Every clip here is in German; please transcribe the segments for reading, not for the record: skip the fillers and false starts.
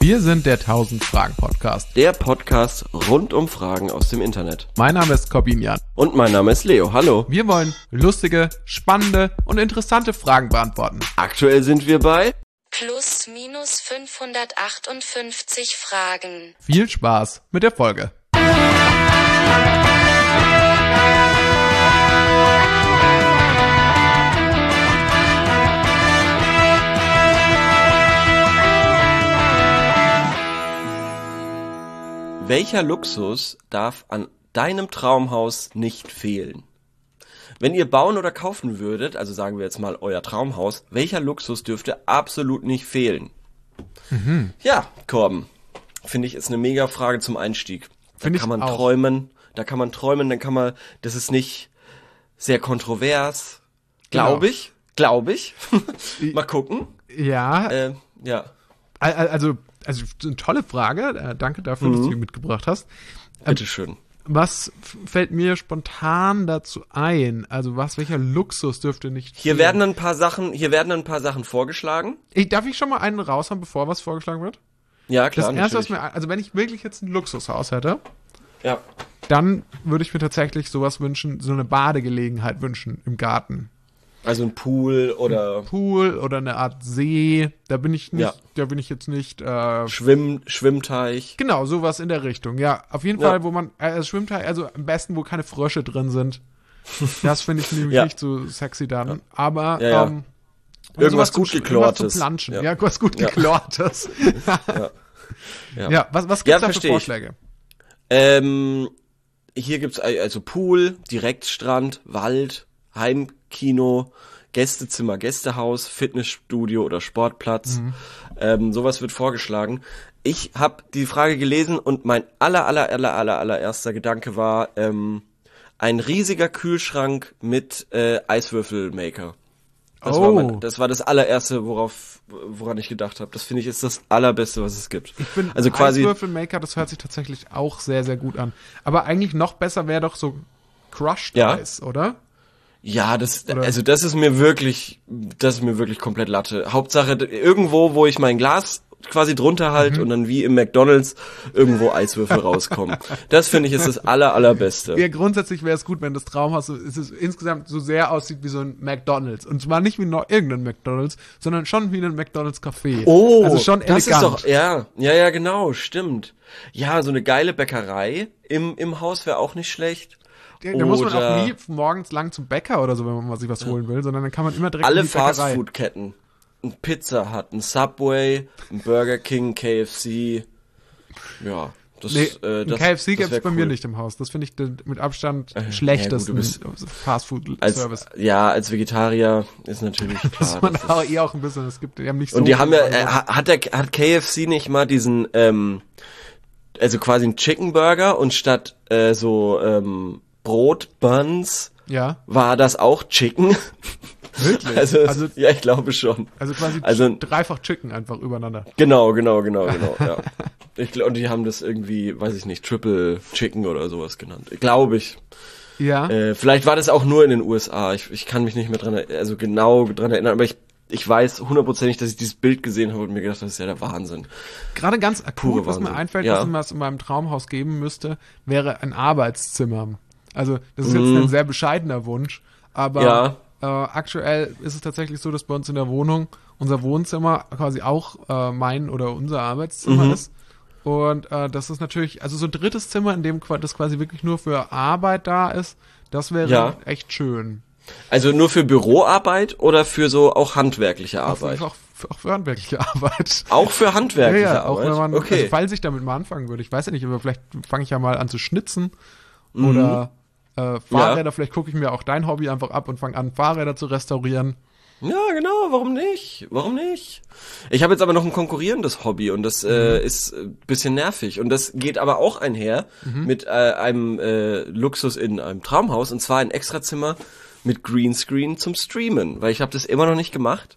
Wir sind der 1000 Fragen Podcast. Der Podcast rund um Fragen aus dem Internet. Mein Name ist Corbinian. Und mein Name ist Leo. Hallo. Wir wollen lustige, spannende und interessante Fragen beantworten. Aktuell sind wir bei plus minus 558 Fragen. Viel Spaß mit der Folge. Welcher Luxus darf an deinem Traumhaus nicht fehlen? Wenn ihr bauen oder kaufen würdet, also sagen wir jetzt mal euer Traumhaus, welcher Luxus dürfte absolut nicht fehlen? Ja, Korben, finde ich, ist eine mega Frage zum Einstieg. Da kann man träumen, das ist nicht sehr kontrovers, glaube ich. Mal gucken. Ja. Ja. Also eine tolle Frage. Danke dafür, dass du die mitgebracht hast. Bitteschön. Was fällt mir spontan dazu ein? Also welcher Luxus dürfte nicht Hier fehlen? werden ein paar Sachen vorgeschlagen. Darf ich schon mal einen raushauen, bevor was vorgeschlagen wird? Ja, klar. Das erste, was mir, also wenn ich wirklich jetzt ein Luxushaus hätte, ja. dann würde ich mir tatsächlich sowas wünschen, so eine Badegelegenheit wünschen im Garten. Also ein Pool oder eine Art See. Da bin ich jetzt nicht. Schwimmteich. Genau, sowas in der Richtung. Ja, auf jeden Fall, wo man Schwimmteich, also am besten, wo keine Frösche drin sind. Das finde ich nämlich nicht so sexy dann. Ja. Aber irgendwas gut geklortes. Irgendwas zum Planschen. Ja, was gut geklortes. Ja. Was gibt's da für Vorschläge? Hier gibt's also Pool, Direktstrand, Wald, Heimkino, Gästezimmer, Gästehaus, Fitnessstudio oder Sportplatz. Sowas wird vorgeschlagen. Ich habe die Frage gelesen und mein allererster Gedanke war ein riesiger Kühlschrank mit Eiswürfelmaker. Das war das allererste, woran ich gedacht habe. Das finde ich ist das allerbeste, was es gibt. Ich finde also quasi Eiswürfelmaker, das hört sich tatsächlich auch sehr, sehr gut an. Aber eigentlich noch besser wäre doch so Crushed Eis, oder? Ja, das ist mir wirklich komplett Latte. Hauptsache irgendwo, wo ich mein Glas quasi drunter halte und dann wie im McDonald's irgendwo Eiswürfel rauskommen. Das finde ich ist das allerbeste. Ja, grundsätzlich wäre es gut, wenn das Traumhaus insgesamt so sehr aussieht wie so ein McDonald's. Und zwar nicht wie noch irgendein McDonald's, sondern schon wie ein McDonald's Café. Oh, also schon elegant. Das ist doch, ja, genau, stimmt. Ja, so eine geile Bäckerei im Haus wäre auch nicht schlecht. Da muss man auch nie morgens lang zum Bäcker oder so, wenn man mal sich was holen will, sondern dann kann man immer direkt alle in die Bäckerei. Fastfood-Ketten. Ein Pizza Hut, ein Subway, ein Burger King, KFC. Ja, ein KFC gibt's bei mir nicht im Haus. Das finde ich mit Abstand schlechtesten Fastfood-Service. Als Vegetarier ist natürlich klar. Das man auch auch ein bisschen, die haben nicht so. Und die haben hat KFC nicht mal diesen, also quasi einen Chicken Burger und statt Brot, Buns, war das auch Chicken? Wirklich? Also, ja, ich glaube schon. Also quasi dreifach Chicken einfach übereinander. Genau, ja. Und die haben das irgendwie, weiß ich nicht, Triple Chicken oder sowas genannt. Glaube ich. Ja. Vielleicht war das auch nur in den USA. Ich kann mich nicht mehr genau dran erinnern, aber ich weiß hundertprozentig, dass ich dieses Bild gesehen habe und mir gedacht habe, das ist ja der Wahnsinn. Gerade ganz akut, was mir einfällt, was in meinem Traumhaus geben müsste, wäre ein Arbeitszimmer. Also, das ist jetzt ein sehr bescheidener Wunsch, aber aktuell ist es tatsächlich so, dass bei uns in der Wohnung unser Wohnzimmer quasi auch mein oder unser Arbeitszimmer ist. Und das ist natürlich, also so ein drittes Zimmer, in dem das quasi wirklich nur für Arbeit da ist, das wäre echt schön. Also nur für Büroarbeit oder für so auch handwerkliche Arbeit? Auch für handwerkliche Arbeit. Auch für handwerkliche Arbeit? Auch wenn man, also falls ich damit mal anfangen würde, ich weiß ja nicht, aber vielleicht fange ich ja mal an zu schnitzen oder Fahrräder, vielleicht gucke ich mir auch dein Hobby einfach ab und fange an, Fahrräder zu restaurieren. Ja, genau, warum nicht? Ich habe jetzt aber noch ein konkurrierendes Hobby und das ist ein bisschen nervig und das geht aber auch einher mit einem Luxus in einem Traumhaus und zwar ein Extrazimmer mit Greenscreen zum Streamen, weil ich habe das immer noch nicht gemacht,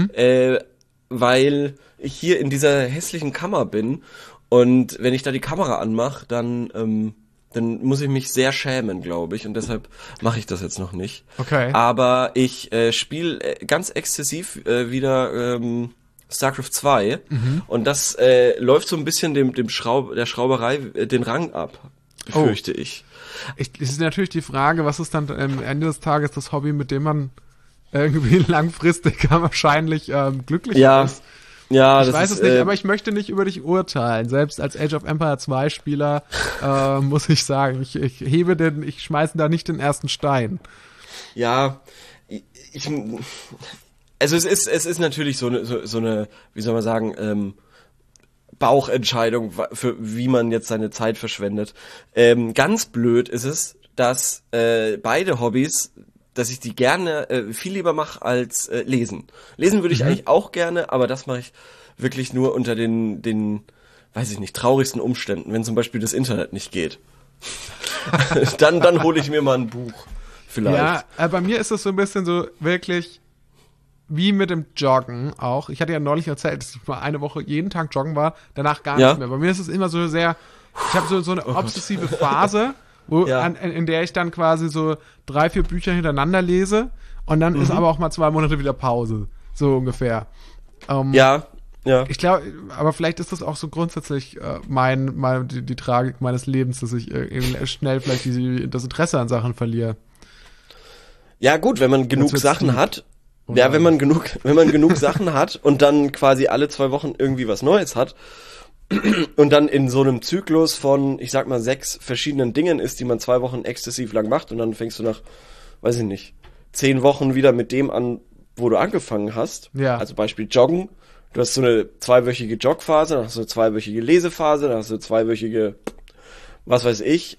weil ich hier in dieser hässlichen Kammer bin und wenn ich da die Kamera anmache, dann muss ich mich sehr schämen, glaube ich, und deshalb mache ich das jetzt noch nicht. Okay. Aber ich spiele ganz exzessiv wieder StarCraft 2. Und das läuft so ein bisschen der Schrauberei den Rang ab, fürchte ich. Es ist natürlich die Frage, was ist dann am Ende des Tages das Hobby, mit dem man irgendwie langfristig wahrscheinlich glücklich ist. Ja, ich weiß es nicht, aber ich möchte nicht über dich urteilen. Selbst als Age of Empire 2 Spieler muss ich sagen, ich schmeiße da nicht den ersten Stein. Ja, also es ist natürlich so eine, wie soll man sagen, Bauchentscheidung, für wie man jetzt seine Zeit verschwendet. Ganz blöd ist es, dass beide Hobbys, dass ich die gerne viel lieber mache als lesen. Lesen würde ich eigentlich auch gerne, aber das mache ich wirklich nur unter den, weiß ich nicht, traurigsten Umständen, wenn zum Beispiel das Internet nicht geht. dann hole ich mir mal ein Buch. Vielleicht. Ja, bei mir ist es so ein bisschen so wirklich wie mit dem Joggen auch. Ich hatte ja neulich erzählt, dass ich mal eine Woche jeden Tag joggen war, danach gar nicht mehr. Bei mir ist es immer so sehr, ich habe so eine obsessive Phase, in der ich dann quasi so 3-4 Bücher hintereinander lese und dann ist aber auch mal 2 Monate wieder Pause. So ungefähr. Ja. Ich glaube, aber vielleicht ist das auch so grundsätzlich die Tragik meines Lebens, dass ich schnell vielleicht das Interesse an Sachen verliere. Ja gut, wenn man genug Sachen hat, wenn man genug Sachen hat und dann quasi alle 2 Wochen irgendwie was Neues hat und dann in so einem Zyklus von, ich sag mal, 6 verschiedenen Dingen ist, die man 2 Wochen exzessiv lang macht und dann fängst du nach, weiß ich nicht, 10 Wochen wieder mit dem an, wo du angefangen hast. Ja. Also Beispiel Joggen. Du hast so eine 2-wöchige Jogphase, dann hast du eine 2-wöchige Lesephase, dann hast du eine 2-wöchige, was weiß ich,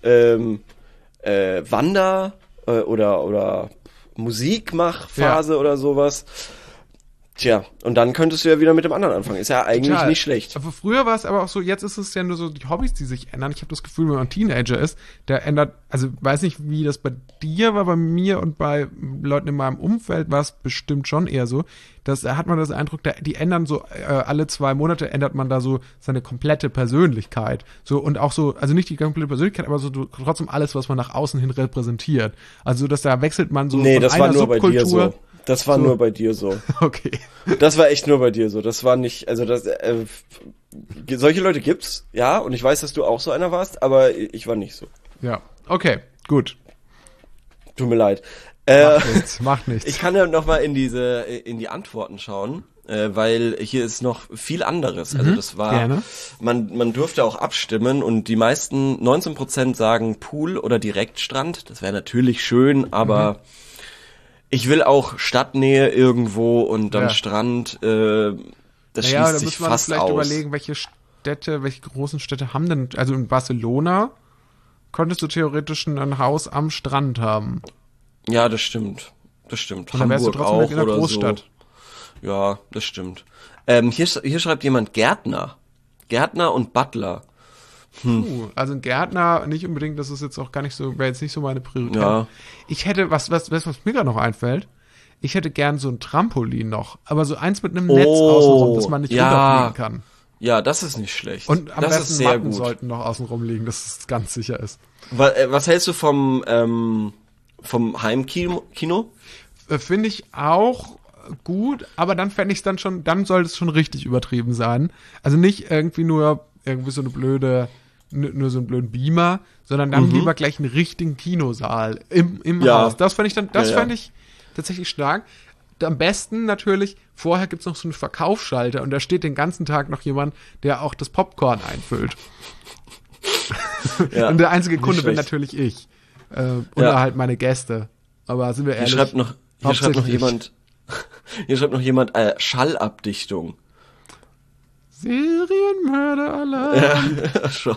Wander oder Musikmachphase oder sowas. Tja, und dann könntest du ja wieder mit dem anderen anfangen. Ist ja eigentlich nicht schlecht. Aber früher war es aber auch so, jetzt ist es ja nur so die Hobbys, die sich ändern. Ich habe das Gefühl, wenn man Teenager ist, der ändert, also weiß nicht, wie das bei dir war, bei mir und bei Leuten in meinem Umfeld war es bestimmt schon eher so, da hat man das Eindruck, die ändern so, alle 2 Monate ändert man da so seine komplette Persönlichkeit. So, und auch so, also nicht die komplette Persönlichkeit, aber so trotzdem alles, was man nach außen hin repräsentiert. Also, dass da wechselt man so von das einer war nur Subkultur. Bei dir so. Das war nur bei dir so. Okay. Das war echt nur bei dir so. Das war nicht, also das, solche Leute gibt's, ja, und ich weiß, dass du auch so einer warst, aber ich war nicht so. Ja, okay, gut. Tut mir leid. Macht nichts. Ich kann ja noch mal in die Antworten schauen, weil hier ist noch viel anderes. Also das war, gerne. Man durfte auch abstimmen und die meisten, 19% sagen Pool oder Direktstrand. Das wäre natürlich schön, aber ich will auch Stadtnähe irgendwo und dann Strand, das schließt sich fast aus. Da muss man vielleicht überlegen, welche großen Städte haben denn, also in Barcelona konntest du theoretisch ein Haus am Strand haben. Ja, das stimmt. Und dann wärst du trotzdem in der Großstadt. So. Ja, das stimmt. Hier schreibt jemand Gärtner und Butler. Also ein Gärtner, nicht unbedingt, das ist jetzt auch gar nicht so, wäre jetzt nicht so meine Priorität. Ja. Ich hätte, was mir gerade noch einfällt, ich hätte gern so ein Trampolin noch, aber so eins mit einem Netz außenrum, dass man nicht runterfliegen kann. Ja, das ist nicht schlecht. Und am besten Matten sollten noch außenrum liegen, dass es ganz sicher ist. Was hältst du vom Heimkino? Finde ich auch gut, aber dann fände ich es dann sollte es schon richtig übertrieben sein. Also nicht irgendwie nur so einen blöden Beamer, sondern dann lieber gleich einen richtigen Kinosaal im Haus. Das fände ich tatsächlich stark. Am besten natürlich, vorher gibt's noch so einen Verkaufsschalter und da steht den ganzen Tag noch jemand, der auch das Popcorn einfüllt. Und der einzige Kunde bin natürlich ich. Oder halt meine Gäste. Aber sind wir ehrlich. Hier schreibt noch jemand Schallabdichtung. Serienmörder-Alarm. Ja, schon.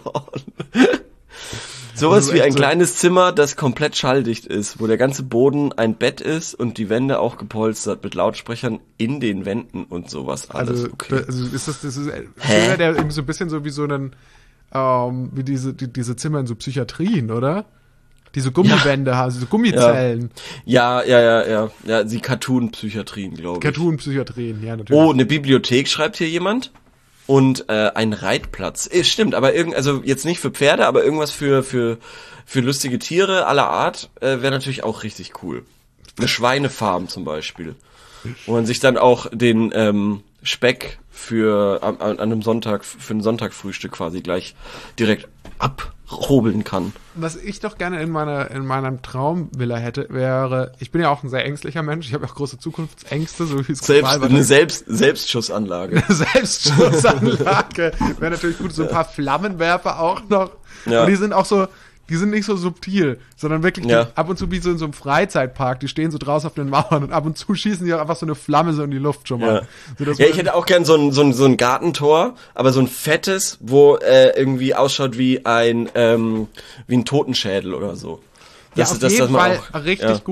Sowas also wie ein kleines Zimmer, das komplett schalldicht ist, wo der ganze Boden ein Bett ist und die Wände auch gepolstert mit Lautsprechern in den Wänden und sowas alles. Also ist das ist der irgendwie so ein bisschen so wie so ein wie diese Zimmer in so Psychiatrien, oder? Diese Gummiwände haben, diese Gummizellen. Ja, die Cartoon-Psychiatrien, glaube ich. Cartoon-Psychiatrien, ja, natürlich. Oh, eine Bibliothek schreibt hier jemand. Und ein Reitplatz. Stimmt, aber also jetzt nicht für Pferde, aber irgendwas für lustige Tiere aller Art wäre natürlich auch richtig cool. Eine Schweinefarm zum Beispiel. Wo man sich dann auch den Speck an einem Sonntag, für ein Sonntagfrühstück quasi gleich direkt abhobeln kann. Was ich doch gerne in meiner Traumvilla hätte, wäre, ich bin ja auch ein sehr ängstlicher Mensch, ich habe auch große Zukunftsängste, so wie es eine Selbstschussanlage. Eine Selbstschussanlage wäre natürlich gut, so ein paar Flammenwerfer auch noch. Ja. Und die sind auch so, die sind nicht so subtil, sondern wirklich ab und zu wie so in so einem Freizeitpark, die stehen so draußen auf den Mauern und ab und zu schießen die auch einfach so eine Flamme so in die Luft schon mal. Ja, ich hätte auch gern so ein Gartentor, aber so ein fettes, wo irgendwie ausschaut wie ein Totenschädel oder so. Auf jeden Fall richtig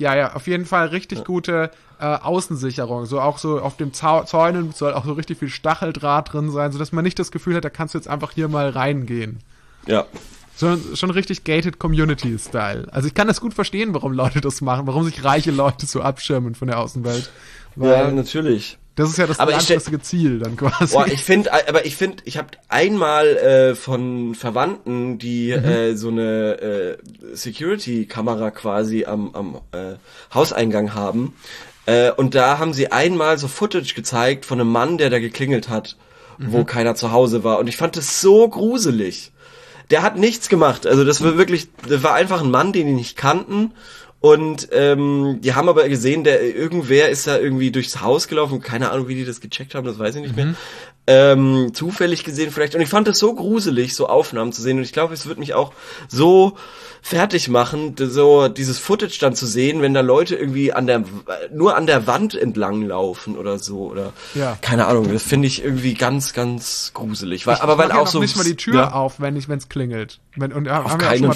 gute Außensicherung. So auch so auf dem Zäunen soll auch so richtig viel Stacheldraht drin sein, sodass man nicht das Gefühl hat, da kannst du jetzt einfach hier mal reingehen. Ja. Schon richtig gated Community-Style. Also ich kann das gut verstehen, warum Leute das machen, warum sich reiche Leute so abschirmen von der Außenwelt. Weil ja, natürlich. Das ist ja das langfristige Ziel dann quasi. Boah, ich habe einmal von Verwandten, die so eine Security-Kamera quasi am Hauseingang haben. Und da haben sie einmal so Footage gezeigt von einem Mann, der da geklingelt hat, wo keiner zu Hause war. Und ich fand das so gruselig. Der hat nichts gemacht. Also das war einfach ein Mann, den die nicht kannten. Und die haben aber gesehen, irgendwer ist da irgendwie durchs Haus gelaufen. Keine Ahnung, wie die das gecheckt haben, das weiß ich nicht mehr. Zufällig gesehen vielleicht. Und ich fand das so gruselig, so Aufnahmen zu sehen. Und ich glaube, es wird mich auch so fertig machen, so dieses Footage dann zu sehen, wenn da Leute irgendwie nur an der Wand entlang laufen oder so. Oder keine Ahnung, das finde ich irgendwie ganz, ganz gruselig. Weil auch so nicht mal die Tür auf, wenn es klingelt. Auf keinen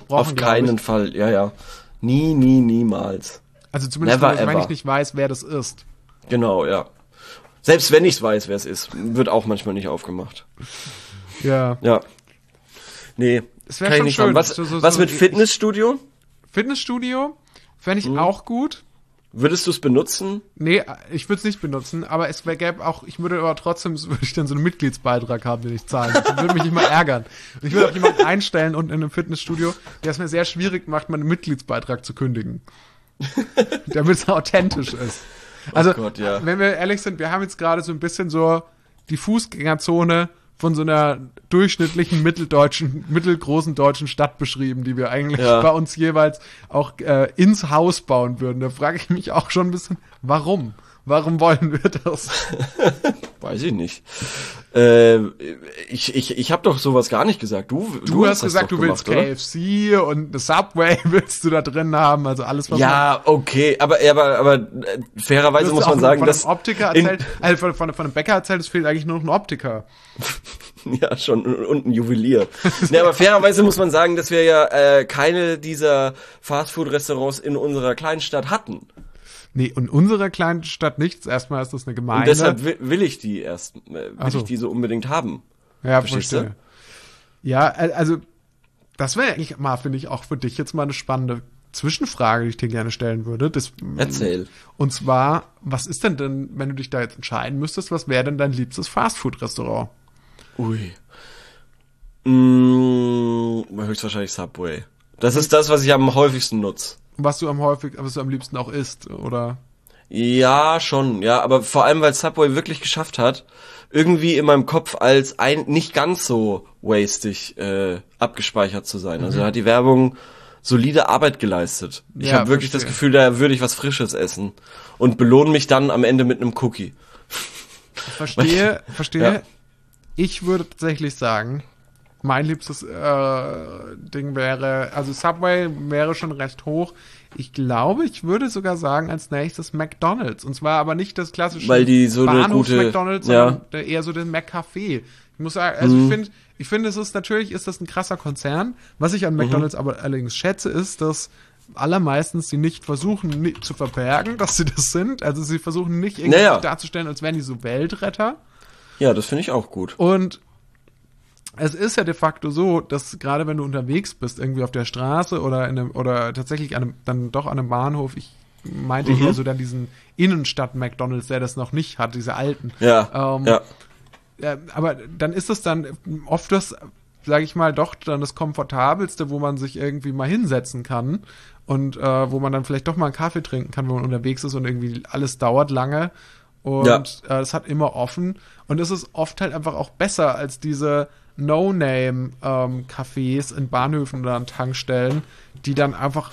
Fall, ja. Niemals. Also zumindest wenn ich nicht weiß, wer das ist. Genau, ja. Selbst wenn ich weiß, wer es ist, wird auch manchmal nicht aufgemacht. Ja. Ja. Nee, es wäre schon schön. Was mit Fitnessstudio? Fitnessstudio fände ich auch gut. Würdest du es benutzen? Nee, ich würde es nicht benutzen, aber würde ich dann so einen Mitgliedsbeitrag haben, den ich zahle. Das würde mich immer ärgern. Und ich würde auch jemanden einstellen unten in einem Fitnessstudio, der es mir sehr schwierig macht, meinen Mitgliedsbeitrag zu kündigen. Damit es authentisch ist. Also, wenn wir ehrlich sind, wir haben jetzt gerade so ein bisschen so die Fußgängerzone von so einer durchschnittlichen mittelgroßen deutschen Stadt beschrieben, die wir eigentlich bei uns jeweils auch ins Haus bauen würden. Da frage ich mich auch schon ein bisschen, warum? Warum wollen wir das? Weiß ich nicht. Ich habe doch sowas gar nicht gesagt. Du hast gesagt, du willst KFC und eine Subway willst du da drin haben, also alles was. Ja, okay, aber fairerweise muss man sagen, dass von einem Optiker von einem Bäcker erzählt, es fehlt eigentlich nur noch ein Optiker. Ja, schon, und ein Juwelier. Nee, aber fairerweise muss man sagen, dass wir ja keine dieser Fastfood-Restaurants in unserer kleinen Stadt hatten. Nee, in unserer kleinen Stadt nichts. Erstmal ist das eine Gemeinde. Und deshalb will ich die ich die so unbedingt haben. Ja, verstehe. Ja, also, das wäre eigentlich mal, finde ich, auch für dich jetzt mal eine spannende Zwischenfrage, die ich dir gerne stellen würde. Erzähl. Und zwar, was ist denn, wenn du dich da jetzt entscheiden müsstest, was wäre denn dein liebstes Fastfood-Restaurant? Ui. Höchstwahrscheinlich Subway. Das ist das, was ich am häufigsten nutze. Was du am liebsten auch isst, oder? Ja, schon, ja, aber vor allem, weil Subway wirklich geschafft hat, irgendwie in meinem Kopf als nicht ganz so wastig abgespeichert zu sein. Also da hat die Werbung solide Arbeit geleistet. Ich habe wirklich das Gefühl, da würde ich was Frisches essen und belohne mich dann am Ende mit einem Cookie. Verstehe. Ja. Ich würde tatsächlich sagen, mein liebstes Ding wäre, also Subway wäre schon recht hoch. Ich glaube, ich würde sogar sagen, als nächstes McDonald's. Und zwar aber nicht das klassische Bahnhofs-McDonald's, sondern eher so den McCafé. Ich muss sagen, also ich finde, ist das ein krasser Konzern. Was ich an McDonald's aber allerdings schätze, ist, dass allermeistens sie nicht versuchen zu verbergen, dass sie das sind. Also sie versuchen nicht irgendwie darzustellen, als wären die so Weltretter. Ja, das finde ich auch gut. Und es ist ja de facto so, dass gerade wenn du unterwegs bist, irgendwie auf der Straße oder tatsächlich dann doch an einem Bahnhof, ich meinte eher so dann diesen Innenstadt-McDonald's, der das noch nicht hat, diese alten. Ja, aber dann ist es dann oft das sage ich mal, doch dann das Komfortabelste, wo man sich irgendwie mal hinsetzen kann und wo man dann vielleicht doch mal einen Kaffee trinken kann, wenn man unterwegs ist und irgendwie alles dauert lange und es hat immer offen und es ist oft halt einfach auch besser als diese No-Name-Cafés in Bahnhöfen oder an Tankstellen, die dann einfach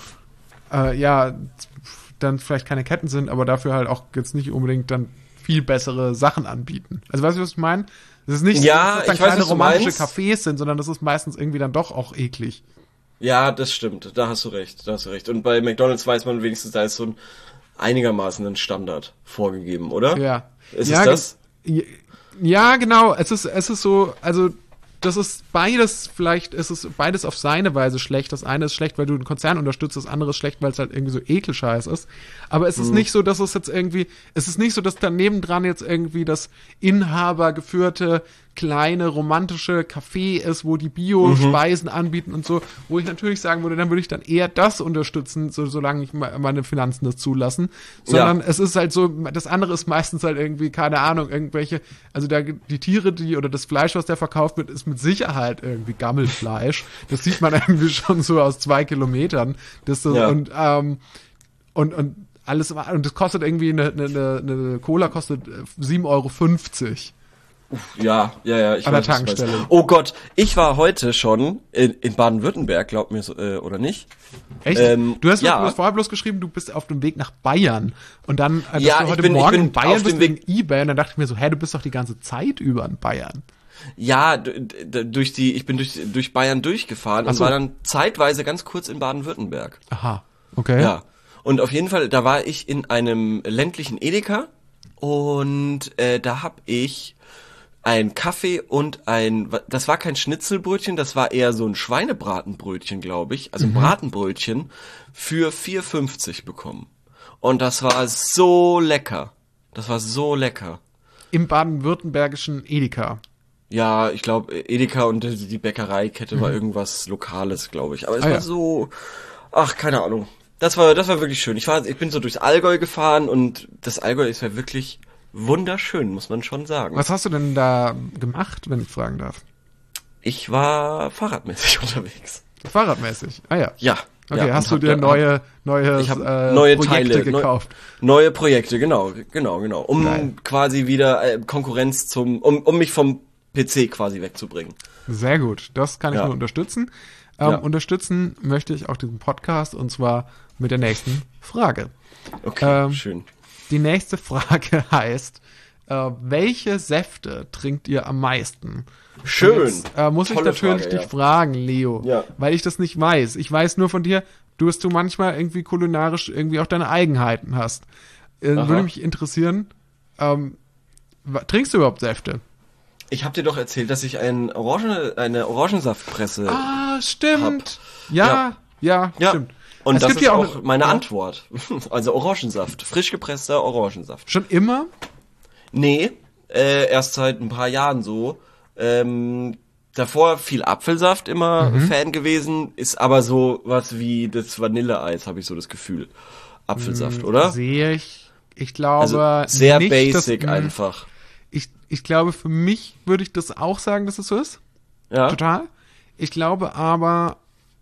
dann vielleicht keine Ketten sind, aber dafür halt auch jetzt nicht unbedingt dann viel bessere Sachen anbieten. Also weißt du, was ich meine? Es ist nicht, dass dann kleine romantische Cafés sind, sondern das ist meistens irgendwie dann doch auch eklig. Ja, das stimmt. Da hast du recht. Und bei McDonald's weiß man wenigstens, da ist so ein einigermaßen ein Standard vorgegeben, oder? Ja. Ist es das? Ja, genau. Es ist so, also das ist beides, vielleicht ist es beides auf seine Weise schlecht. Das eine ist schlecht, weil du einen Konzern unterstützt, das andere ist schlecht, weil es halt irgendwie so Ekelscheiß ist. Aber es ist nicht so, dass es jetzt irgendwie, es ist nicht so, dass daneben dran jetzt irgendwie das inhabergeführte kleine romantische Café ist, wo die Bio-Speisen anbieten und so, wo ich natürlich sagen würde, dann würde ich dann eher das unterstützen, solange ich meine Finanzen das zulassen, sondern es ist halt so, das andere ist meistens halt irgendwie, keine Ahnung, irgendwelche, also die Tiere, oder das Fleisch, was da verkauft wird, ist mit Sicherheit irgendwie Gammelfleisch. Das sieht man irgendwie schon so aus 2 Kilometern. Und alles, und das kostet irgendwie eine Cola kostet 7,50 Euro. Ja, ich an der Tankstelle. Oh Gott, ich war heute schon in Baden-Württemberg, glaub mir, oder nicht? Echt? Du hast vorher bloß geschrieben, du bist auf dem Weg nach Bayern. Und dann, dass du heute Morgen in Bayern bist wegen eBay, und dann dachte ich mir so, du bist doch die ganze Zeit über in Bayern. Ja, ich bin durch Bayern durchgefahren und war dann zeitweise ganz kurz in Baden-Württemberg. Aha, okay. Ja. Und auf jeden Fall, da war ich in einem ländlichen Edeka und da hab ich ein Kaffee und das war kein Schnitzelbrötchen, das war eher so ein Schweinebratenbrötchen, glaube ich, also ein Bratenbrötchen für 4,50 bekommen. Und das war so lecker. Im baden-württembergischen Edeka. Ja, ich glaube, Edeka und die Bäckereikette war irgendwas Lokales, glaube ich. Aber es war so, keine Ahnung. Das war wirklich schön. Ich bin so durchs Allgäu gefahren und das Allgäu ist ja wirklich wunderschön, muss man schon sagen. Was hast du denn da gemacht, wenn ich fragen darf? Ich war fahrradmäßig unterwegs. Fahrradmäßig? Ah ja. Ja. Okay, ja, hast du dir neue Projekte Teile gekauft? Neue Projekte, genau. Um quasi wieder Konkurrenz um mich vom PC quasi wegzubringen. Sehr gut, das kann ich nur unterstützen. Unterstützen möchte ich auch diesen Podcast und zwar mit der nächsten Frage. Okay, schön. Die nächste Frage heißt, welche Säfte trinkt ihr am meisten? Schön. Jetzt, muss ich natürlich dich fragen, Leo, weil ich das nicht weiß. Ich weiß nur von dir, dass du manchmal irgendwie kulinarisch irgendwie auch deine Eigenheiten hast. Würde mich interessieren, trinkst du überhaupt Säfte? Ich habe dir doch erzählt, dass ich eine Orangensaftpresse stimmt. Hab. Ja, stimmt. Und das ist auch meine Antwort. Also Orangensaft. Frisch gepresster Orangensaft. Schon immer? Nee, erst seit ein paar Jahren so. Davor viel Apfelsaft immer Fan gewesen, ist aber so was wie das Vanilleeis, habe ich so das Gefühl. Apfelsaft, oder? Sehe ich. Ich glaube, also sehr nicht, basic einfach. Ich glaube, für mich würde ich das auch sagen, dass es so ist. Ja. Total. Ich glaube aber,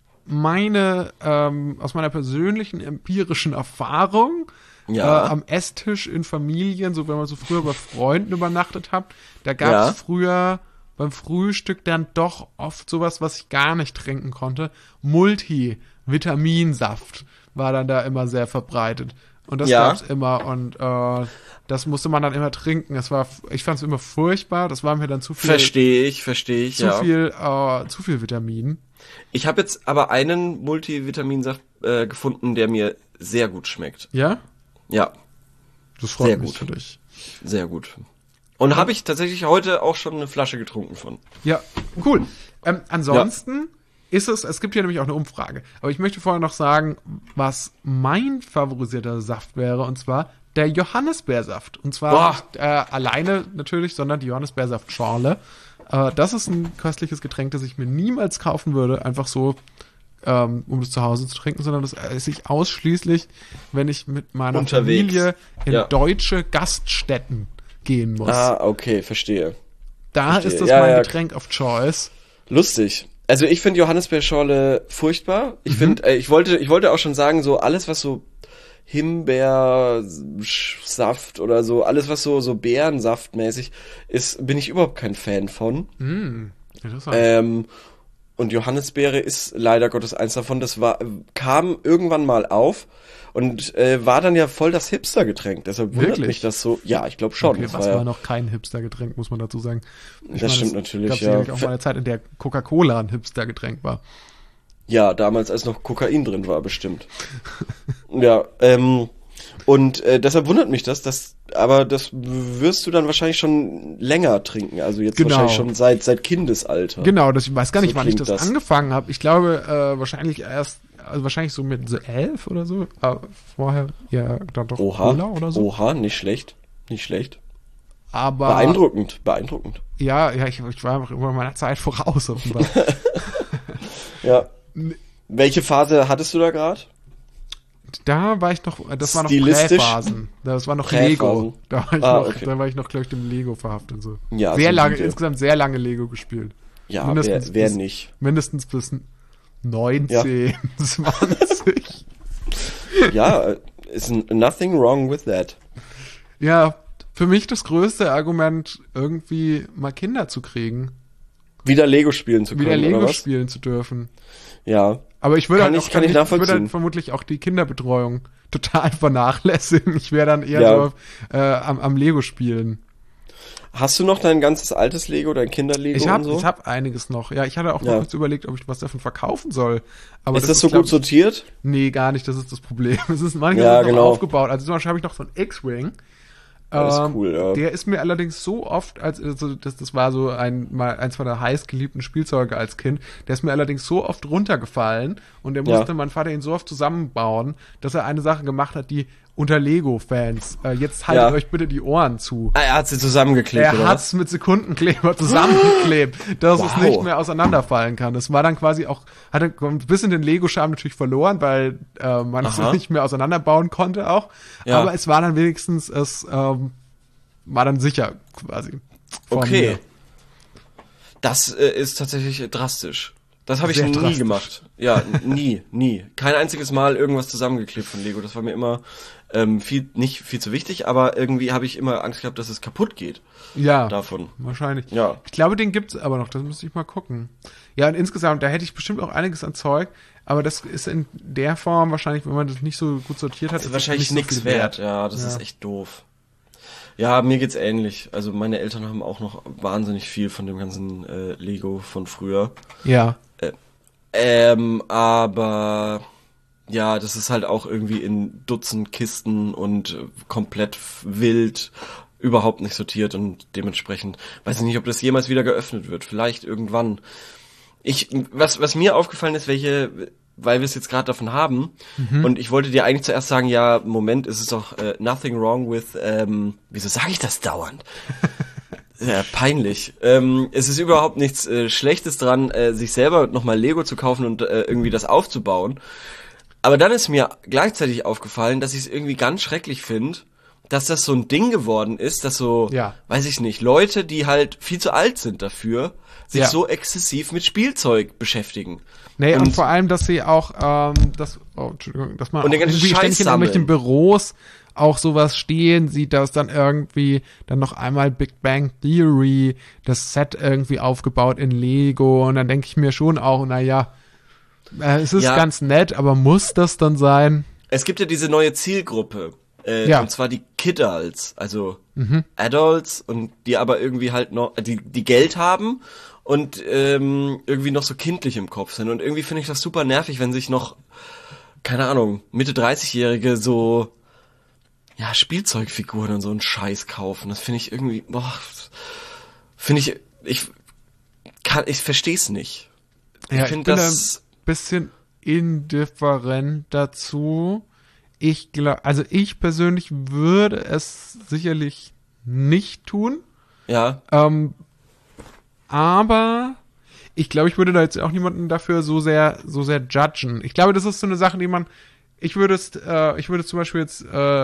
aus meiner persönlichen empirischen Erfahrung am Esstisch in Familien, so wenn man so früher bei Freunden übernachtet hat, da gab es früher beim Frühstück dann doch oft sowas, was ich gar nicht trinken konnte. Multivitaminsaft war dann da immer sehr verbreitet. Und das gab's immer und das musste man dann immer trinken. Ich fand es immer furchtbar. Das war mir dann zu viel. Verstehe ich. Zu viel Vitamin. Ich habe jetzt aber einen Multivitaminsaft gefunden, der mir sehr gut schmeckt. Ja? Ja. Das freut mich für dich. Sehr gut. Und habe ich tatsächlich heute auch schon eine Flasche getrunken von. Ja, cool. Ansonsten es gibt hier nämlich auch eine Umfrage. Aber ich möchte vorher noch sagen, was mein favorisierter Saft wäre, und zwar der Johannisbeersaft. Und zwar nicht alleine natürlich, sondern die Johannisbeersaftschorle. Das ist ein köstliches Getränk, das ich mir niemals kaufen würde, einfach so, um das zu Hause zu trinken, sondern das esse ich ausschließlich, wenn ich mit meiner Familie in deutsche Gaststätten gehen muss. Okay, verstehe. Ist das mein Getränk of Choice. Lustig. Also ich finde Johannisbeerschorle furchtbar. Ich finde, ich wollte auch schon sagen, so alles, was so Himbeersaft oder so, alles was so Beerensaftmäßig ist, bin ich überhaupt kein Fan von. Interessant. Und Johannisbeere ist leider Gottes eins davon. Das kam irgendwann mal auf und war dann ja voll das Hipster-Getränk. Deshalb wundert mich das so. Ja, ich glaube schon. Okay, das war noch kein Hipster-Getränk, muss man dazu sagen. Das stimmt natürlich, ja. Es gab auch mal eine Zeit, in der Coca-Cola ein Hipster-Getränk war. Ja, damals, als noch Kokain drin war, bestimmt. Ja, und deshalb wundert mich das, aber das wirst du dann wahrscheinlich schon länger trinken, also jetzt wahrscheinlich schon seit Kindesalter. Genau, ich weiß gar nicht, wann ich das angefangen habe. Ich glaube, wahrscheinlich so mit 11 oder so, aber vorher ja dann doch Cola oder so. Oha, nicht schlecht. Aber beeindruckend. Ja, ich war einfach immer meiner Zeit voraus offenbar. Ja. Welche Phase hattest du da gerade? Da war ich noch, das war noch Prä-Phasen. Das war noch Lego. Da war ich noch, glaube ich, dem Lego verhaftet und so. Ja, insgesamt sehr lange Lego gespielt. Ja, wer nicht? Mindestens bis 19, 20. Ja, is nothing wrong with that. Ja, für mich das größte Argument, irgendwie mal Kinder zu kriegen. Wieder Lego spielen zu können, Wieder Lego spielen zu dürfen. Ja. Aber ich würde ich würde vermutlich auch die Kinderbetreuung total vernachlässigen. Ich wäre dann eher so am Lego spielen. Hast du noch dein ganzes altes Lego, dein Kinder-Lego und so? Ich habe einiges noch. Ja, ich hatte auch noch kurz überlegt, ob ich was davon verkaufen soll. Aber ist das so gut sortiert? Nee, gar nicht. Das ist das Problem. Es ist manchmal noch aufgebaut. Also zum Beispiel habe ich noch so einen X-Wing. Das ist cool, ja. Der ist mir allerdings so oft, das war so eins meiner heißgeliebten Spielzeuge als Kind, der ist mir allerdings so oft runtergefallen und der musste mein Vater ihn so oft zusammenbauen, dass er eine Sache gemacht hat, die unter Lego-Fans, jetzt haltet euch bitte die Ohren zu. Er hat sie zusammengeklebt, Er hat es mit Sekundenkleber zusammengeklebt, dass es nicht mehr auseinanderfallen kann. Das war dann quasi auch, hatte ein bisschen den Lego-Charme natürlich verloren, weil man es nicht mehr auseinanderbauen konnte auch. Ja. Aber es war dann wenigstens, war dann sicher quasi. Okay. Mir. Das ist tatsächlich drastisch. Das habe ich nie gemacht. Ja, nie. Kein einziges Mal irgendwas zusammengeklebt von Lego. Das war mir immer nicht viel zu wichtig, aber irgendwie habe ich immer Angst gehabt, dass es kaputt geht. Ja, davon. Wahrscheinlich. Ja. Ich glaube, den gibt's aber noch. Das müsste ich mal gucken. Ja, und insgesamt, da hätte ich bestimmt auch einiges an Zeug, aber das ist in der Form wahrscheinlich, wenn man das nicht so gut sortiert hat, ist wahrscheinlich nichts so wert. Ja, das ist echt doof. Ja, mir geht's ähnlich. Also meine Eltern haben auch noch wahnsinnig viel von dem ganzen Lego von früher. Ja. Aber ja, das ist halt auch irgendwie in Dutzend Kisten und komplett wild, überhaupt nicht sortiert und dementsprechend weiß ich nicht, ob das jemals wieder geöffnet wird. Vielleicht irgendwann. Was mir aufgefallen ist, weil wir es jetzt gerade davon haben, und ich wollte dir eigentlich zuerst sagen, ja, Moment, ist es doch nothing wrong with, wieso sage ich das dauernd? Ja, peinlich. Es ist überhaupt nichts Schlechtes dran, sich selber nochmal Lego zu kaufen und irgendwie das aufzubauen. Aber dann ist mir gleichzeitig aufgefallen, dass ich es irgendwie ganz schrecklich finde, dass das so ein Ding geworden ist, dass so, weiß ich nicht, Leute, die halt viel zu alt sind dafür, sich so exzessiv mit Spielzeug beschäftigen. Nee, und vor allem, dass sie auch, dass man und irgendwie ständig in irgendwelchen Büros auch sowas stehen sieht, dass dann irgendwie dann noch einmal Big Bang Theory, das Set irgendwie aufgebaut in Lego, und dann denke ich mir schon auch, naja, es ist ganz nett, aber muss das dann sein? Es gibt ja diese neue Zielgruppe, und zwar die Kidults, also Adults, und die aber irgendwie halt noch, die Geld haben und irgendwie noch so kindlich im Kopf sind, und irgendwie finde ich das super nervig, wenn sich noch, keine Ahnung, Mitte 30-Jährige so Spielzeugfiguren und so einen Scheiß kaufen. Das finde ich irgendwie, ich verstehe es nicht. Ja, ich bin das ein bisschen indifferent dazu. Ich persönlich würde es sicherlich nicht tun. Ja. Aber ich glaube, ich würde da jetzt auch niemanden dafür so sehr judgen. Ich glaube, das ist so eine Sache, die ich würde zum Beispiel jetzt,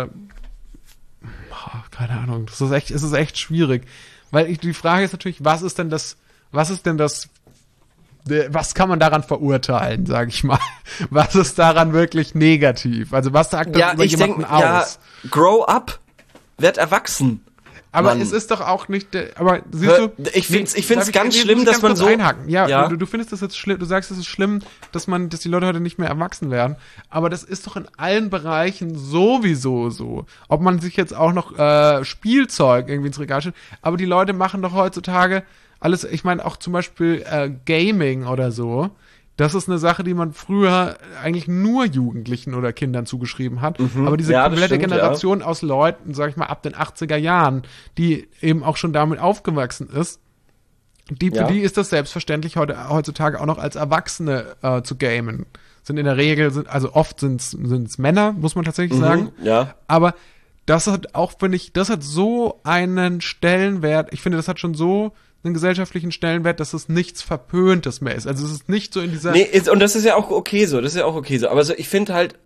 keine Ahnung, es ist echt schwierig. Weil die Frage ist natürlich, was ist denn das was kann man daran verurteilen, sage ich mal? Was ist daran wirklich negativ? Also was sagt das über jemanden aus? Ja, grow up, werd erwachsen. Aber es ist doch auch nicht, aber siehst du? Ich find's ganz schlimm, dass man so einhaken. Ja. Du findest das jetzt schlimm, du sagst, es ist schlimm, dass die Leute heute nicht mehr erwachsen werden. Aber das ist doch in allen Bereichen sowieso so. Ob man sich jetzt auch noch Spielzeug irgendwie ins Regal stellt. Aber die Leute machen doch heutzutage alles, ich meine auch zum Beispiel Gaming oder so. Das ist eine Sache, die man früher eigentlich nur Jugendlichen oder Kindern zugeschrieben hat. Aber diese komplette Generation aus Leuten, sag ich mal, ab den 80er Jahren, die eben auch schon damit aufgewachsen ist, für die ist das selbstverständlich heutzutage auch noch als Erwachsene zu gamen. Sind in der Regel, oft sind's Männer, muss man tatsächlich sagen. Ja. Aber das hat auch, finde ich, das hat so einen Stellenwert. Ich finde, das hat schon so einen gesellschaftlichen Stellenwert, dass es nichts Verpöntes mehr ist. Also es ist nicht so in dieser... Nee, und das ist ja auch okay so, Aber so, ich finde halt,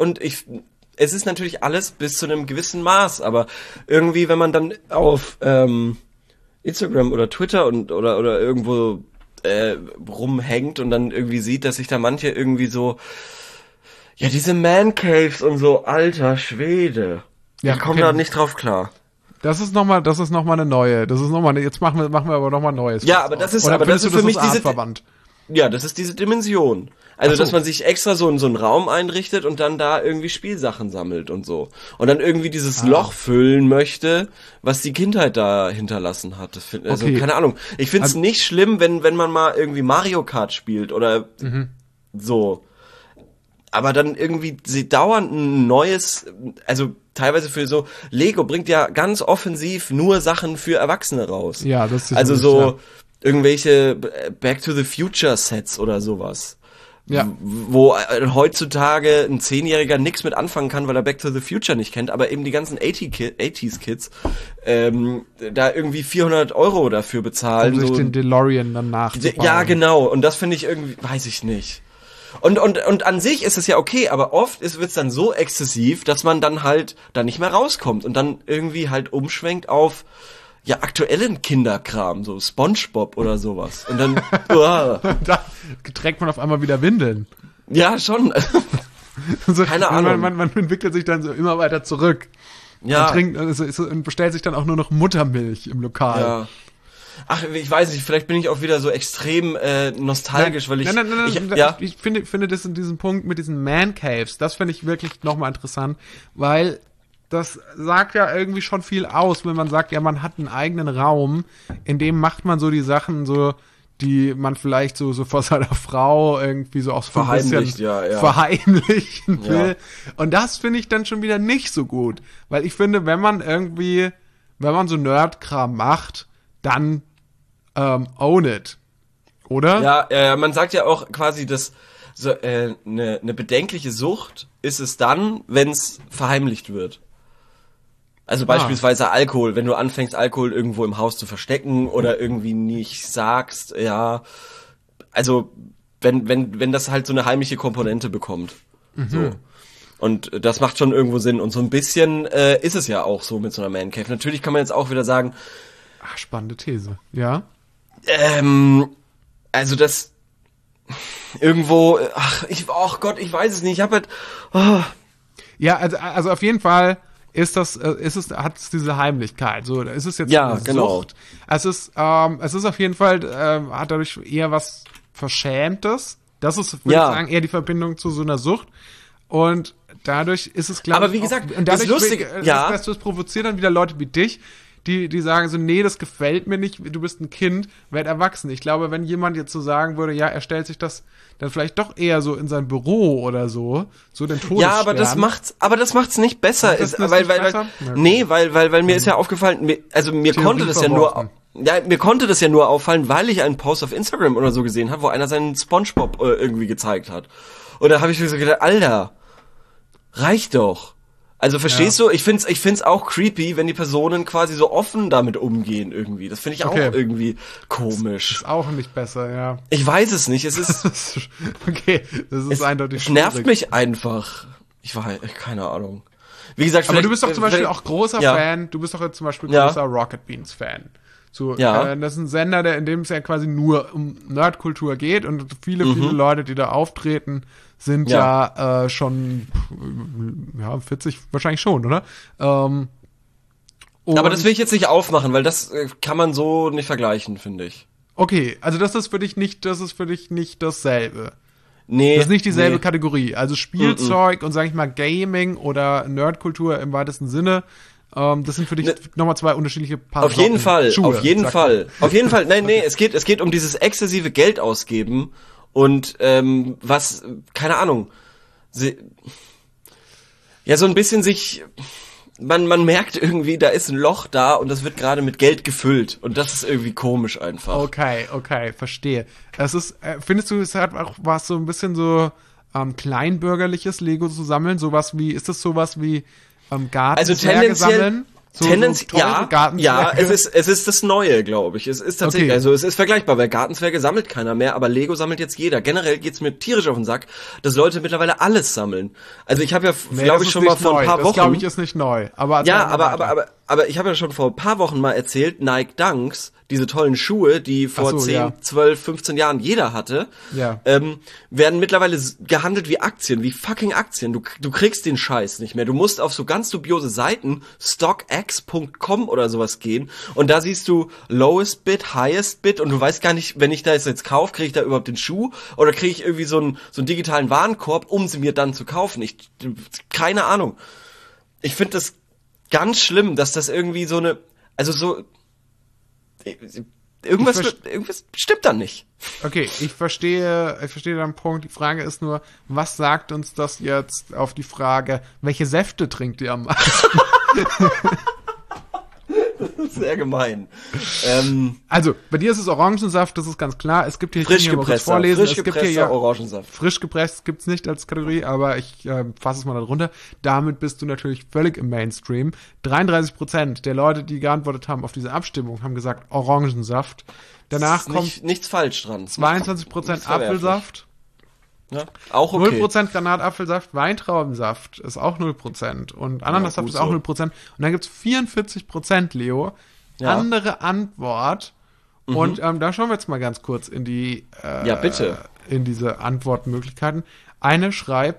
es ist natürlich alles bis zu einem gewissen Maß, aber irgendwie, wenn man dann auf Instagram oder Twitter oder irgendwo rumhängt und dann irgendwie sieht, dass sich da manche irgendwie so, ja, diese Man-Caves und so, alter Schwede. Ja, ich komme da nicht drauf klar. Das ist nochmal eine neue. Jetzt machen wir aber nochmal Neues. Ja, aber das ist für mich diese Artverband. Ja, das ist diese Dimension. Also, dass man sich extra so einen Raum einrichtet und dann da irgendwie Spielsachen sammelt und so. Und dann irgendwie dieses Loch füllen möchte, was die Kindheit da hinterlassen hat. Keine Ahnung. Ich find's nicht schlimm, wenn man mal irgendwie Mario Kart spielt oder so. Aber dann irgendwie sie dauernd ein neues, also teilweise für so, Lego bringt ja ganz offensiv nur Sachen für Erwachsene raus. Ja, das ist also so irgendwelche Back to the Future Sets oder sowas. Ja. Wo heutzutage ein 10-Jähriger nichts mit anfangen kann, weil er Back to the Future nicht kennt, aber eben die ganzen 80s Kids da irgendwie 400 € dafür bezahlen. Um sich den DeLorean dann nachzubauen. Ja, genau. Und das finde ich irgendwie, weiß ich nicht. Und an sich ist es ja okay, aber oft wird's dann so exzessiv, dass man dann halt da nicht mehr rauskommt und dann irgendwie halt umschwenkt auf aktuellen Kinderkram, so SpongeBob oder sowas. Und dann da trägt man auf einmal wieder Windeln. Ja, schon. So, keine Ahnung. Man entwickelt sich dann so immer weiter zurück. Ja. Und bestellt sich dann auch nur noch Muttermilch im Lokal. Ja. Ach, ich weiß nicht, vielleicht bin ich auch wieder so extrem nostalgisch, weil ich... Nein. Ich finde das in diesem Punkt mit diesen Man-Caves, das finde ich wirklich nochmal interessant, weil das sagt ja irgendwie schon viel aus, wenn man sagt, ja, man hat einen eigenen Raum, in dem macht man so die Sachen so, die man vielleicht so vor seiner Frau irgendwie so auch so verheimlichen will. Und das finde ich dann schon wieder nicht so gut, weil ich finde, wenn man so Nerdkram macht, dann own it. Oder? Ja, man sagt ja auch quasi, dass so eine bedenkliche Sucht ist es dann, wenn es verheimlicht wird. Also beispielsweise Alkohol, wenn du anfängst, Alkohol irgendwo im Haus zu verstecken oder irgendwie nicht sagst, ja, also wenn das halt so eine heimliche Komponente bekommt. So. Und das macht schon irgendwo Sinn. Und so ein bisschen ist es ja auch so mit so einer Man Cave. Natürlich kann man jetzt auch wieder sagen, spannende These, ja. Also das irgendwo, ich weiß es nicht. Ich habe halt. Ja, also auf jeden Fall hat es diese Heimlichkeit. So, ist es jetzt eine Sucht. Es ist auf jeden Fall hat dadurch eher was Verschämtes. Das ist, würde ich sagen, eher die Verbindung zu so einer Sucht. Und dadurch ist es, glaube ich, aber wie gesagt, und dadurch das Lustige, es provoziert dann wieder Leute wie dich, die sagen so, nee, das gefällt mir nicht, du bist ein Kind, werd erwachsen. Ich glaube, wenn jemand jetzt so sagen würde, ja, er stellt sich das dann vielleicht doch eher so in sein Büro oder so den Todesstern. Ja, aber das macht's nicht besser. Weil mir ist ja aufgefallen, mir konnte das ja nur auffallen, weil ich einen Post auf Instagram oder so gesehen habe, wo einer seinen SpongeBob irgendwie gezeigt hat. Und da habe ich mir so gedacht, Alter, reicht doch. Also verstehst du? Ich find's auch creepy, wenn die Personen quasi so offen damit umgehen irgendwie. Das finde ich auch irgendwie komisch. Ist auch nicht besser, ja. Ich weiß es nicht. Es ist okay, das ist eindeutig. Es nervt mich einfach. Keine Ahnung. Wie gesagt, aber du bist doch zum Beispiel auch großer Fan. Du bist doch jetzt zum Beispiel großer Rocket Beans Fan. So, das ist ein Sender, in dem es ja quasi nur um Nerdkultur geht und viele Leute, die da auftreten, sind schon 40 wahrscheinlich schon, oder? Aber das will ich jetzt nicht aufmachen, weil das kann man so nicht vergleichen, finde ich. Okay, also das ist für dich nicht dasselbe. Nee. Das ist nicht dieselbe Kategorie. Also Spielzeug und, sag ich mal, Gaming oder Nerdkultur im weitesten Sinne, das sind für dich nochmal zwei unterschiedliche Paar. Auf jeden Fall. Nee, es geht um dieses exzessive Geld ausgeben und was, keine Ahnung, so ein bisschen sich... Man merkt irgendwie, da ist ein Loch da und das wird gerade mit Geld gefüllt. Und das ist irgendwie komisch einfach. Okay, verstehe. Es ist, findest du, es hat auch was so ein bisschen so kleinbürgerliches Lego zu sammeln? Ist das sowas wie Gartenzwerge sammeln? Es ist das Neue, glaube ich. Es ist tatsächlich, also es ist vergleichbar, weil Gartenzwerge sammelt keiner mehr, aber Lego sammelt jetzt jeder. Generell geht's mir tierisch auf den Sack, dass Leute mittlerweile alles sammeln. Also ich habe ja, glaube ich, schon mal vor ein paar Wochen... Das glaube ich ist nicht neu. Aber ich habe ja schon vor ein paar Wochen mal erzählt, Nike Dunks, diese tollen Schuhe, die vor 10, 12, 15 Jahren jeder hatte, werden mittlerweile gehandelt wie Aktien, wie fucking Aktien. Du kriegst den Scheiß nicht mehr. Du musst auf so ganz dubiose Seiten, StockX.com oder sowas gehen und da siehst du Lowest Bid, Highest Bid und du weißt gar nicht, wenn ich da jetzt kaufe, kriege ich da überhaupt den Schuh oder kriege ich irgendwie so einen digitalen Warenkorb, um sie mir dann zu kaufen. Keine Ahnung. Ich finde das ganz schlimm, dass das irgendwie irgendwas stimmt dann nicht. Okay, ich verstehe deinen Punkt. Die Frage ist nur, was sagt uns das jetzt auf die Frage, welche Säfte trinkt ihr am meisten? Sehr gemein. Also, bei dir ist es Orangensaft, das ist ganz klar. Es gibt hier, frisch gepresster Orangensaft. Frisch gepresst gibt's nicht als Kategorie, aber ich fasse es mal da drunter. Damit bist du natürlich völlig im Mainstream. 33% der Leute, die geantwortet haben auf diese Abstimmung, haben gesagt Orangensaft. Danach kommt nichts falsch dran. 22% Apfelsaft. Ja, auch okay. 0% Granatapfelsaft, Weintraubensaft ist auch 0% und Ananassaft ist auch 0%. Und dann gibt's 44%, Leo, andere Antwort. Und da schauen wir jetzt mal ganz kurz in die in diese Antwortmöglichkeiten. Eine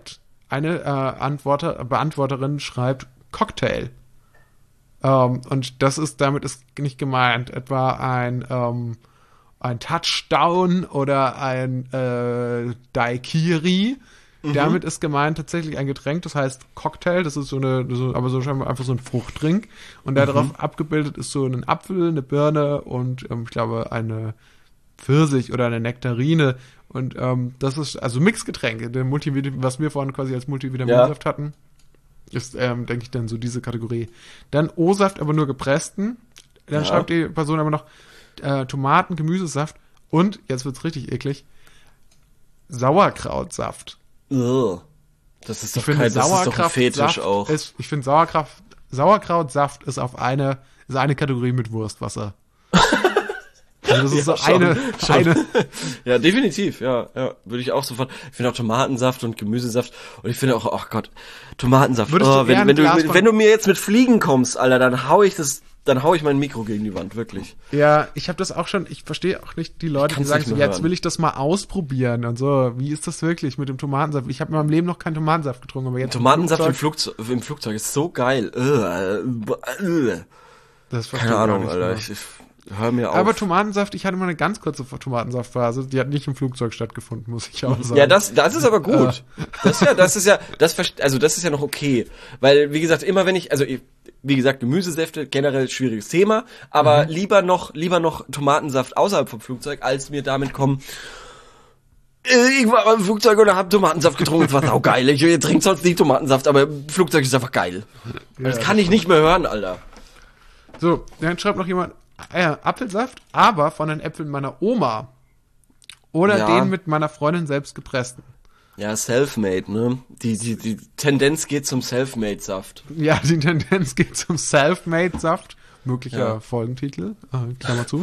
Beantworterin schreibt Cocktail. Und damit ist nicht gemeint etwa ein Touchdown oder ein Daiquiri. Damit ist gemeint tatsächlich ein Getränk, das heißt Cocktail, das ist aber so scheinbar einfach so ein Fruchtdrink. Und da drauf abgebildet ist so ein Apfel, eine Birne und ich glaube eine Pfirsich oder eine Nektarine. Und das ist also Mixgetränke, was wir vorhin quasi als Multivitaminsaft hatten. Ist, denke ich, dann so diese Kategorie. Dann O-Saft, aber nur gepressten. Dann schreibt die Person aber noch Tomaten, Gemüsesaft und, jetzt wird's richtig eklig, Sauerkrautsaft. Das ist doch ein Fetisch auch. Ich finde Sauerkrautsaft ist eine Kategorie mit Wurstwasser. Also das ist so eine. Ja, definitiv, ja, würde ich auch sofort. Ich finde auch Tomatensaft und Gemüsesaft und ich finde auch, oh Gott, Tomatensaft. Wenn du mir jetzt mit Fliegen kommst, Alter, dann hau ich mein Mikro gegen die Wand, wirklich. Ja, ich habe das auch schon, ich verstehe auch nicht die Leute, die sagen so, jetzt will ich das mal ausprobieren und so. Wie ist das wirklich mit dem Tomatensaft? Ich habe in meinem Leben noch keinen Tomatensaft getrunken, aber jetzt Tomatensaft im Flugzeug ist so geil. Das keine Ahnung, Alter. Hör mir auf. Aber Tomatensaft, ich hatte mal eine ganz kurze Tomatensaftphase, die hat nicht im Flugzeug stattgefunden, muss ich auch sagen. Ja, das ist aber gut. Das ist ja noch okay. Weil, wie gesagt, wie gesagt, Gemüsesäfte, generell schwieriges Thema, aber lieber noch Tomatensaft außerhalb vom Flugzeug, als mir damit kommen, ich war im Flugzeug und hab Tomatensaft getrunken, das war saugeil. Ich trinke sonst nicht Tomatensaft, aber im Flugzeug ist einfach geil. Ja, das kann ich nicht mehr hören, Alter. So, dann schreibt noch jemand, Apfelsaft, aber von den Äpfeln meiner Oma. Oder den mit meiner Freundin selbst gepressten. Ja, Selfmade, ne? Die Tendenz geht zum Selfmade-Saft. Ja, die Tendenz geht zum Selfmade-Saft. Möglicher Folgentitel, Klammer zu.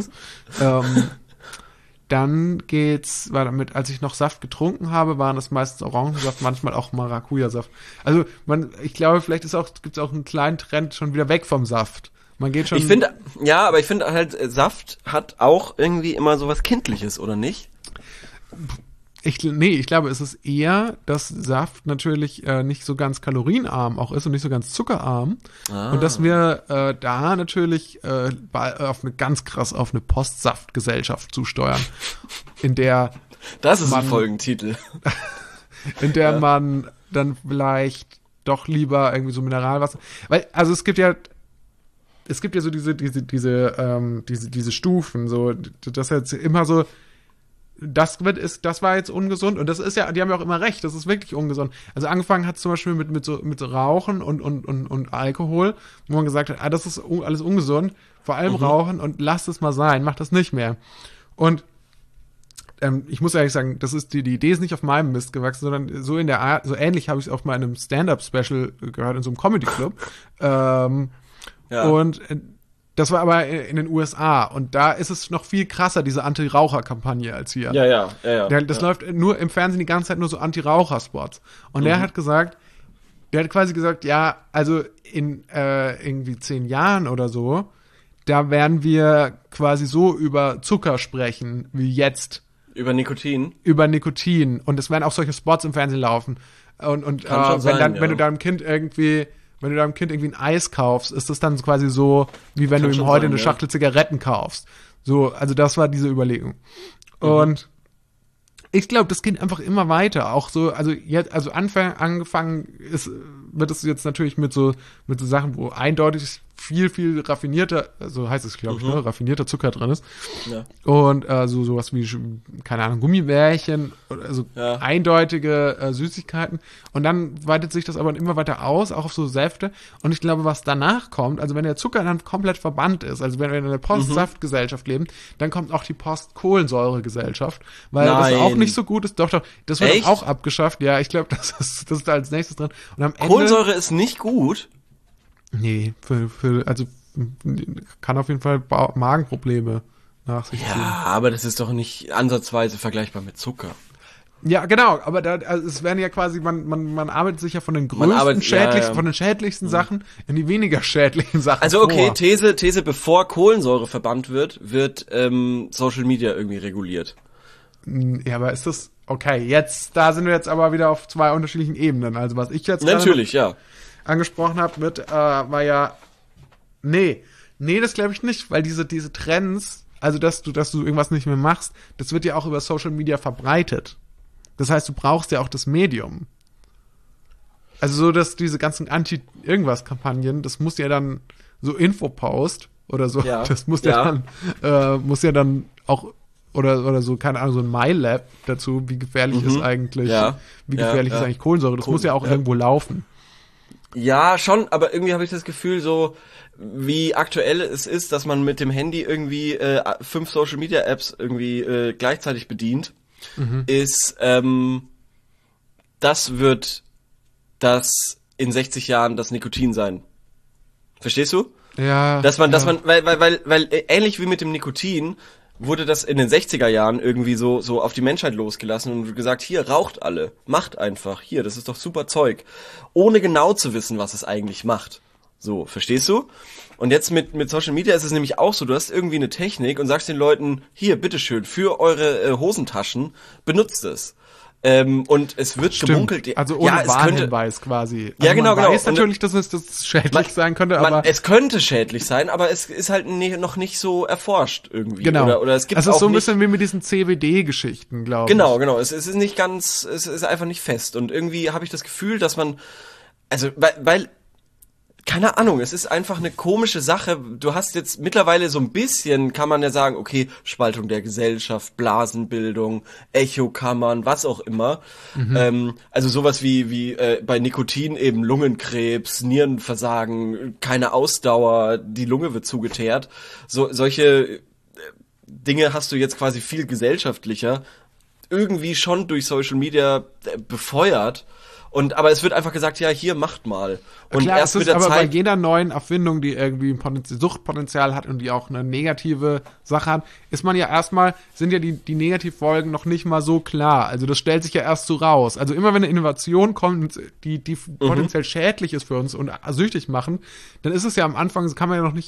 Dann geht's weiter mit, als ich noch Saft getrunken habe, waren das meistens Orangensaft, manchmal auch Maracuja-Saft. Also, ich glaube, vielleicht gibt's auch einen kleinen Trend schon wieder weg vom Saft. Man geht schon. Ich finde halt, Saft hat auch irgendwie immer sowas Kindliches, oder nicht? Ich glaube, es ist eher, dass Saft natürlich nicht so ganz kalorienarm auch ist und nicht so ganz zuckerarm. Und dass wir da natürlich auf eine Postsaftgesellschaft zusteuern, in der das ist ein Folgentitel. In der man dann vielleicht doch lieber irgendwie so Mineralwasser, weil, also es gibt ja so diese Stufen, so, das jetzt immer so, das war jetzt ungesund und das ist ja, die haben ja auch immer recht, das ist wirklich ungesund. Also angefangen hat es zum Beispiel mit so Rauchen und Alkohol, wo man gesagt hat, das ist alles ungesund, vor allem Rauchen und lasst es mal sein, macht das nicht mehr. Und ich muss ehrlich sagen, die Idee ist nicht auf meinem Mist gewachsen, sondern so in der Art, so ähnlich habe ich es auch mal in einem Stand-Up-Special gehört, in so einem Comedy-Club. Und das war aber in den USA und da ist es noch viel krasser, diese Anti-Raucher-Kampagne als hier. Ja. Das läuft nur im Fernsehen die ganze Zeit nur so Anti-Raucher-Spots. Und der hat quasi gesagt, ja, also in irgendwie 10 Jahren oder so, da werden wir quasi so über Zucker sprechen wie jetzt. Über Nikotin? Über Nikotin. Und es werden auch solche Spots im Fernsehen laufen. Und wenn du deinem Kind irgendwie ein Eis kaufst, ist das dann quasi so, wie wenn du ihm heute eine Schachtel Zigaretten kaufst. So, also das war diese Überlegung. Und ich glaube, das geht einfach immer weiter. Auch so, angefangen wird es jetzt natürlich mit so Sachen, wo eindeutig viel raffinierter, so heißt es, glaube ich, ne, raffinierter Zucker drin ist. Ja. Und sowas wie, keine Ahnung, Gummibärchen, also eindeutige Süßigkeiten. Und dann weitet sich das aber immer weiter aus, auch auf so Säfte. Und ich glaube, was danach kommt, also wenn der Zucker dann komplett verbannt ist, also wenn wir in einer Postsaftgesellschaft leben, dann kommt auch die Postkohlensäuregesellschaft, weil das auch nicht so gut ist. Doch, das wird auch abgeschafft. Ja, ich glaube, das ist da als nächstes drin. Und am Ende, Kohlensäure ist nicht gut? Nee, also kann auf jeden Fall Magenprobleme nach sich ziehen. Ja, aber das ist doch nicht ansatzweise vergleichbar mit Zucker. Ja, genau, aber es werden ja quasi, man arbeitet sich ja von den größten von den schädlichsten Sachen in die weniger schädlichen Sachen. Also okay, These, bevor Kohlensäure verbannt wird Social Media irgendwie reguliert. Ja, aber ist das, okay, da sind wir jetzt aber wieder auf 2 unterschiedlichen Ebenen. Also was ich jetzt angesprochen habe war ja, nee, das glaube ich nicht, weil diese Trends, also dass du irgendwas nicht mehr machst, das wird ja auch über Social Media verbreitet. Das heißt, du brauchst ja auch das Medium. Also so, dass diese ganzen Anti-Irgendwas-Kampagnen, das muss ja dann so Infopost oder so, das muss ja dann auch oder so, keine Ahnung, so ein MyLab dazu, wie gefährlich ist eigentlich, ist eigentlich Kohlensäure, das muss ja auch irgendwo laufen. Ja, schon, aber irgendwie habe ich das Gefühl, so wie aktuell es ist, dass man mit dem Handy irgendwie 5 Social Media Apps irgendwie gleichzeitig bedient, ist, das wird das in 60 Jahren das Nikotin sein. Verstehst du? Ja. Weil ähnlich wie mit dem Nikotin wurde das in den 60er Jahren irgendwie so auf die Menschheit losgelassen und gesagt, hier, raucht alle, macht einfach, hier, das ist doch super Zeug, ohne genau zu wissen, was es eigentlich macht. So, verstehst du? Und jetzt mit Social Media ist es nämlich auch so, du hast irgendwie eine Technik und sagst den Leuten, hier, bitteschön, für eure Hosentaschen, benutzt es. Und es wird gemunkelt. Also ohne Warnhinweis quasi. Ja, also genau. Man weiß natürlich, dass es schädlich sein könnte, aber... Es könnte schädlich sein, aber es ist halt noch nicht so erforscht irgendwie. Genau. Oder es gibt es ist auch so ein bisschen wie mit diesen CBD-Geschichten, glaube ich. Genau. Es ist nicht ganz, es ist einfach nicht fest. Und irgendwie habe ich das Gefühl, dass man, also, weil keine Ahnung, es ist einfach eine komische Sache. Du hast jetzt mittlerweile so ein bisschen, kann man ja sagen, okay, Spaltung der Gesellschaft, Blasenbildung, Echokammern, was auch immer. Also sowas wie bei Nikotin eben Lungenkrebs, Nierenversagen, keine Ausdauer, die Lunge wird zugeteert. Solche Dinge hast du jetzt quasi viel gesellschaftlicher irgendwie schon durch Social Media befeuert. Aber es wird einfach gesagt, ja, hier, macht mal. Und klar, erst mit der Zeit, bei jeder neuen Erfindung, die irgendwie ein Suchtpotenzial hat und die auch eine negative Sache hat, sind ja die Negativfolgen noch nicht mal so klar. Also das stellt sich ja erst so raus. Also immer wenn eine Innovation kommt, die potenziell schädlich ist für uns und süchtig machen, dann ist es ja am Anfang, kann man ja noch nicht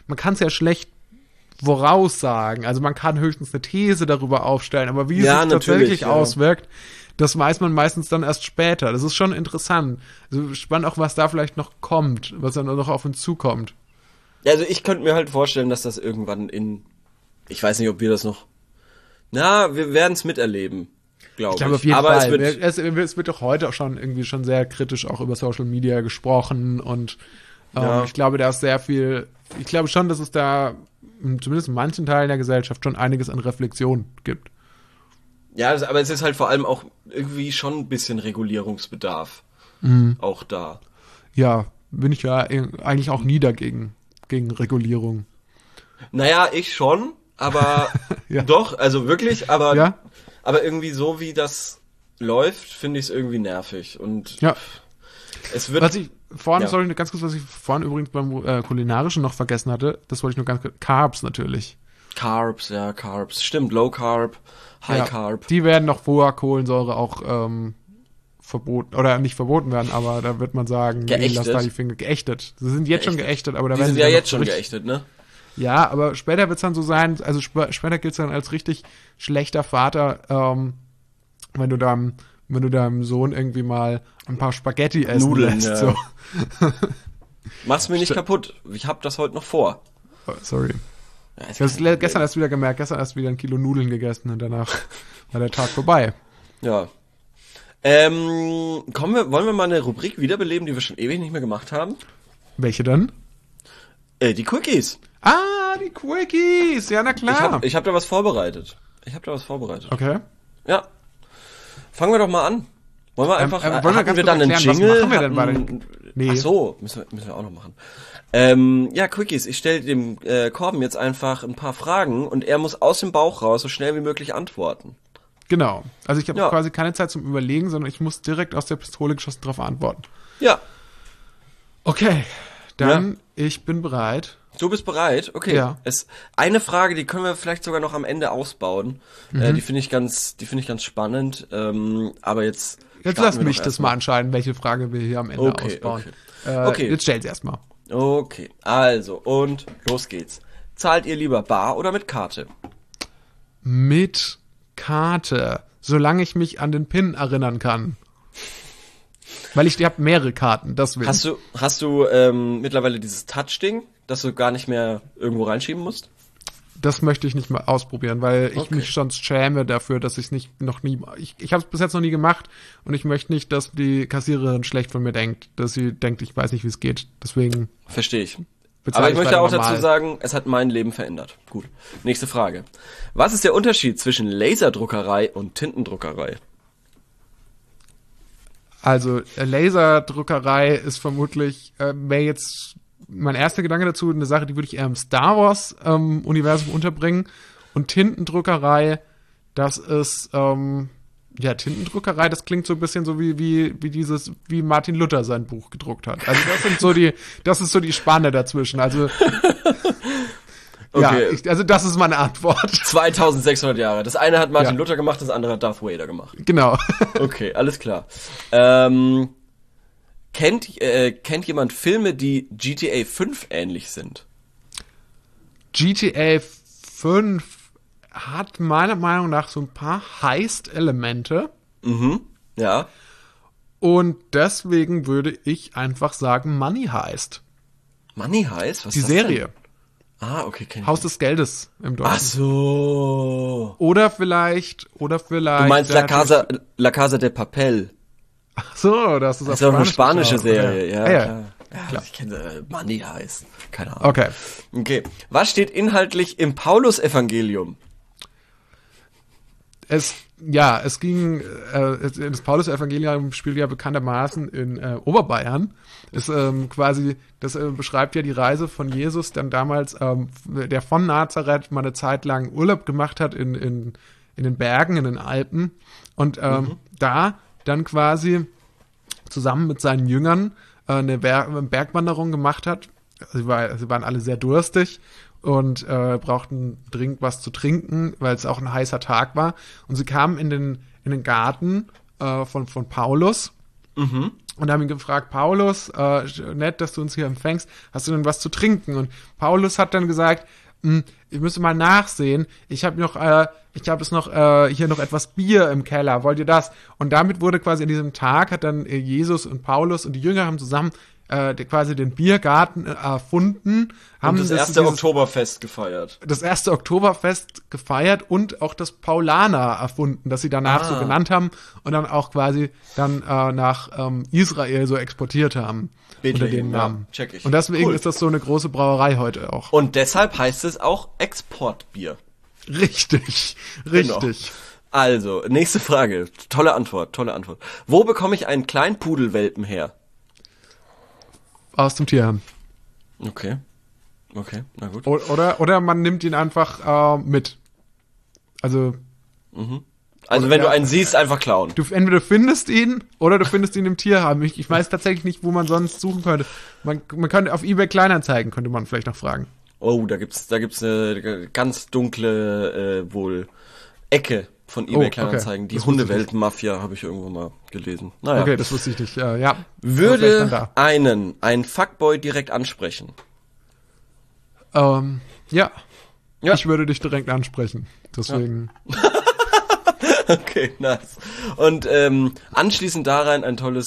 man kann es ja schlecht voraussagen. Also man kann höchstens eine These darüber aufstellen, aber wie es sich tatsächlich auswirkt, das weiß man meistens dann erst später. Das ist schon interessant. Also spannend auch, was da vielleicht noch kommt, was dann noch auf uns zukommt. Also ich könnte mir halt vorstellen, dass das irgendwann ich weiß nicht, ob wir das noch, wir werden es miterleben, glaube ich. Ich glaube auf jeden Fall. Es wird doch heute auch schon sehr kritisch auch über Social Media gesprochen und ich glaube, da ist sehr viel, ich glaube schon, dass es da zumindest in manchen Teilen der Gesellschaft schon einiges an Reflexion gibt. Ja, aber es ist halt vor allem auch irgendwie schon ein bisschen Regulierungsbedarf auch da. Ja, bin ich ja eigentlich auch nie dagegen, gegen Regulierung. Naja, ich schon, aber ja. Doch, also wirklich, aber, ja? aber irgendwie so wie das läuft, finde ich es irgendwie nervig und ja. Es wird... Was ich vorhin übrigens beim Kulinarischen noch vergessen hatte, das wollte ich nur ganz kurz, Carbs natürlich. Carbs, stimmt, Low Carb, High Carb. Die werden noch vor Kohlensäure auch verboten, oder nicht verboten werden, aber da wird man sagen, geächtet. Lass da die Finger geächtet. Sie sind jetzt schon geächtet, aber da die werden sind sie ja jetzt schon geächtet, ne? Ja, aber später wird's dann so sein, also später gilt's dann als richtig schlechter Vater, wenn du deinem Sohn irgendwie mal ein paar Spaghetti essen Nudeln, lässt. Ja. So. Mach's mir nicht kaputt. Ich hab das heute noch vor. Oh, sorry. Ja, gestern erst wieder 1 Kilo Nudeln gegessen und danach war der Tag vorbei. Ja. Wollen wir mal eine Rubrik wiederbeleben, die wir schon ewig nicht mehr gemacht haben? Welche dann? Die Quickies. Ah, die Quickies. Ja, na klar. Ich hab da was vorbereitet. Okay. Ja. Fangen wir doch mal an. Wollen wir einfach, hatten wir dann einen Jingle? Was machen wir denn bei den... Nee. Ach so, müssen wir auch noch machen. Ja, Quickies, ich stelle dem Korben jetzt einfach ein paar Fragen und er muss aus dem Bauch raus so schnell wie möglich antworten. Genau. Also ich habe quasi keine Zeit zum Überlegen, sondern ich muss direkt aus der Pistole geschossen drauf antworten. Ja. Okay, dann ich bin bereit. Du bist bereit? Okay. Ja. Eine Frage, die können wir vielleicht sogar noch am Ende ausbauen. Die finde ich ganz spannend. Aber jetzt lass mich das mal entscheiden, welche Frage wir hier am Ende ausbauen. Okay. Jetzt stell sie erstmal. Okay, also und los geht's. Zahlt ihr lieber bar oder mit Karte? Mit Karte, solange ich mich an den PIN erinnern kann. Weil ich habe mehrere Karten, deswegen. Hast du mittlerweile dieses Touch-Ding, das du gar nicht mehr irgendwo reinschieben musst? Das möchte ich nicht mal ausprobieren, weil ich mich sonst schäme dafür, dass ich habe es bis jetzt noch nie gemacht und ich möchte nicht, dass die Kassiererin schlecht von mir denkt, dass sie denkt, ich weiß nicht, wie es geht. Deswegen. Verstehe ich. Aber ich möchte auch dazu sagen, es hat mein Leben verändert. Gut. Nächste Frage. Was ist der Unterschied zwischen Laserdruckerei und Tintendruckerei? Also Laserdruckerei ist vermutlich, wäre jetzt mein erster Gedanke dazu, eine Sache, die würde ich eher im Star Wars Universum unterbringen. Und Tintendruckerei, das ist, Tintendruckerei, das klingt so ein bisschen so wie Martin Luther sein Buch gedruckt hat. Also das ist so die Spanne dazwischen. Also okay. Also das ist meine Antwort. 2600 Jahre. Das eine hat Martin Luther gemacht, das andere hat Darth Vader gemacht. Genau. Okay, alles klar. Kennt jemand Filme, die GTA 5 ähnlich sind? GTA 5 hat meiner Meinung nach so ein paar Heist-Elemente. Mhm, ja. Und deswegen würde ich einfach sagen Money Heist. Money Heist? Was ist das Die Serie. Denn? Ah, okay, kenn ich Haus des Geldes im Deutschen. Ach so. Oder vielleicht. Du meinst La Casa de Papel. Ach so, das ist auch eine spanische Serie. Ja, klar. Ich kenne Money Heist. Keine Ahnung. Okay. Was steht inhaltlich im Paulusevangelium? Das Paulusevangelium spielt ja bekanntermaßen in Oberbayern. Das beschreibt ja die Reise von Jesus, dann damals, der von Nazareth mal eine Zeit lang Urlaub gemacht hat in den Bergen, in den Alpen und da dann quasi zusammen mit seinen Jüngern eine Bergwanderung gemacht hat. Sie waren alle sehr durstig und brauchten dringend was zu trinken, weil es auch ein heißer Tag war. Und sie kamen in den Garten von Paulus und haben ihn gefragt, Paulus, nett, dass du uns hier empfängst, hast du denn was zu trinken? Und Paulus hat dann gesagt, ich müsste mal nachsehen, ich habe hier noch etwas Bier im Keller, wollt ihr das? Und damit wurde quasi an diesem Tag, hat dann Jesus und Paulus und die Jünger haben zusammen quasi den Biergarten erfunden. Haben und das erste Oktoberfest gefeiert. Das erste Oktoberfest gefeiert und auch das Paulaner erfunden, das sie danach so genannt haben und dann auch quasi dann nach Israel so exportiert haben. Unter den Namen. Ja, check ich. Und deswegen ist das so eine große Brauerei heute auch. Und deshalb heißt es auch Exportbier. Richtig. Genau. Also, nächste Frage. Tolle Antwort. Wo bekomme ich einen kleinen Pudelwelpen her? Aus dem Tierheim. Okay, na gut. Oder man nimmt ihn einfach mit. Also. Also wenn du einen siehst, einfach klauen. Entweder findest ihn oder du findest ihn im Tierheim. Ich weiß tatsächlich nicht, wo man sonst suchen könnte. Man könnte auf eBay Kleinanzeigen, könnte man vielleicht noch fragen. Oh, da gibt's eine ganz dunkle Ecke von eBay Kleinanzeigen. Die Hundewelpen-Mafia habe ich irgendwo mal gelesen. Naja. Okay, das wusste ich nicht. Ja. Würde ein Fuckboy direkt ansprechen? Ja. Ich würde dich direkt ansprechen. Deswegen. Ja. Okay, nice. Und anschließend daran eine tolle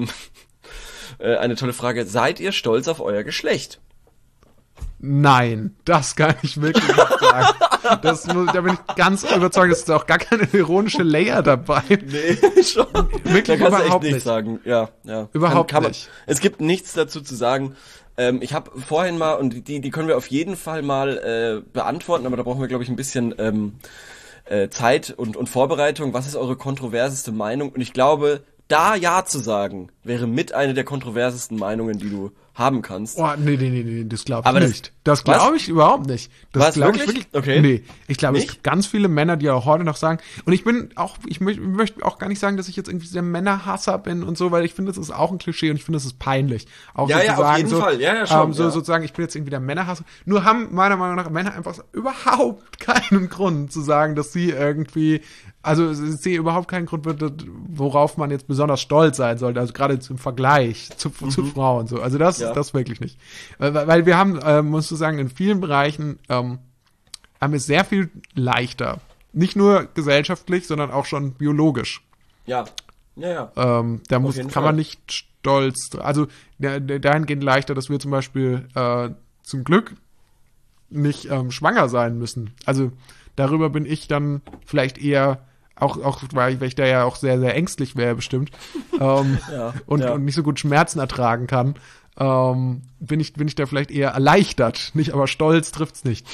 Frage. Seid ihr stolz auf euer Geschlecht? Nein, das kann ich wirklich nicht sagen. Da bin ich ganz überzeugt, es ist auch gar keine ironische Layer dabei. Nee, schon. Wirklich da kannst überhaupt du echt nicht sagen. Ja. Überhaupt nicht. Es gibt nichts dazu zu sagen. Ich habe vorhin mal, und die können wir auf jeden Fall mal beantworten, aber da brauchen wir, glaube ich, ein bisschen Zeit und Vorbereitung. Was ist eure kontroverseste Meinung? Und ich glaube, da Ja zu sagen, wäre mit eine der kontroversesten Meinungen, die du haben kannst. Oh, nee, das glaube ich nicht. Das glaube ich überhaupt nicht. Das glaube ich wirklich. Okay. Nee, ich glaube, es gibt ganz viele Männer, die auch heute noch sagen, und ich möchte auch gar nicht sagen, dass ich jetzt irgendwie der Männerhasser bin und so, weil ich finde, das ist auch ein Klischee und ich finde, das ist peinlich. Auch auf jeden Fall. Ja, schon. Sozusagen, ich bin jetzt irgendwie der Männerhasser. Nur haben meiner Meinung nach Männer einfach überhaupt keinen Grund zu sagen, dass sie irgendwie, also ich sehe überhaupt keinen Grund, worauf man jetzt besonders stolz sein sollte, also gerade im Vergleich zu Frauen so. Also das wirklich nicht. Weil wir haben, musst du sagen, in vielen Bereichen haben wir es sehr viel leichter. Nicht nur gesellschaftlich, sondern auch schon biologisch. Ja. Kann man nicht stolz, also dahingehend leichter, dass wir zum Beispiel zum Glück nicht schwanger sein müssen. Also darüber bin ich dann vielleicht eher auch weil ich da ja auch sehr, sehr ängstlich wäre bestimmt und nicht so gut Schmerzen ertragen kann, bin ich da vielleicht eher erleichtert, nicht, aber stolz trifft's nicht.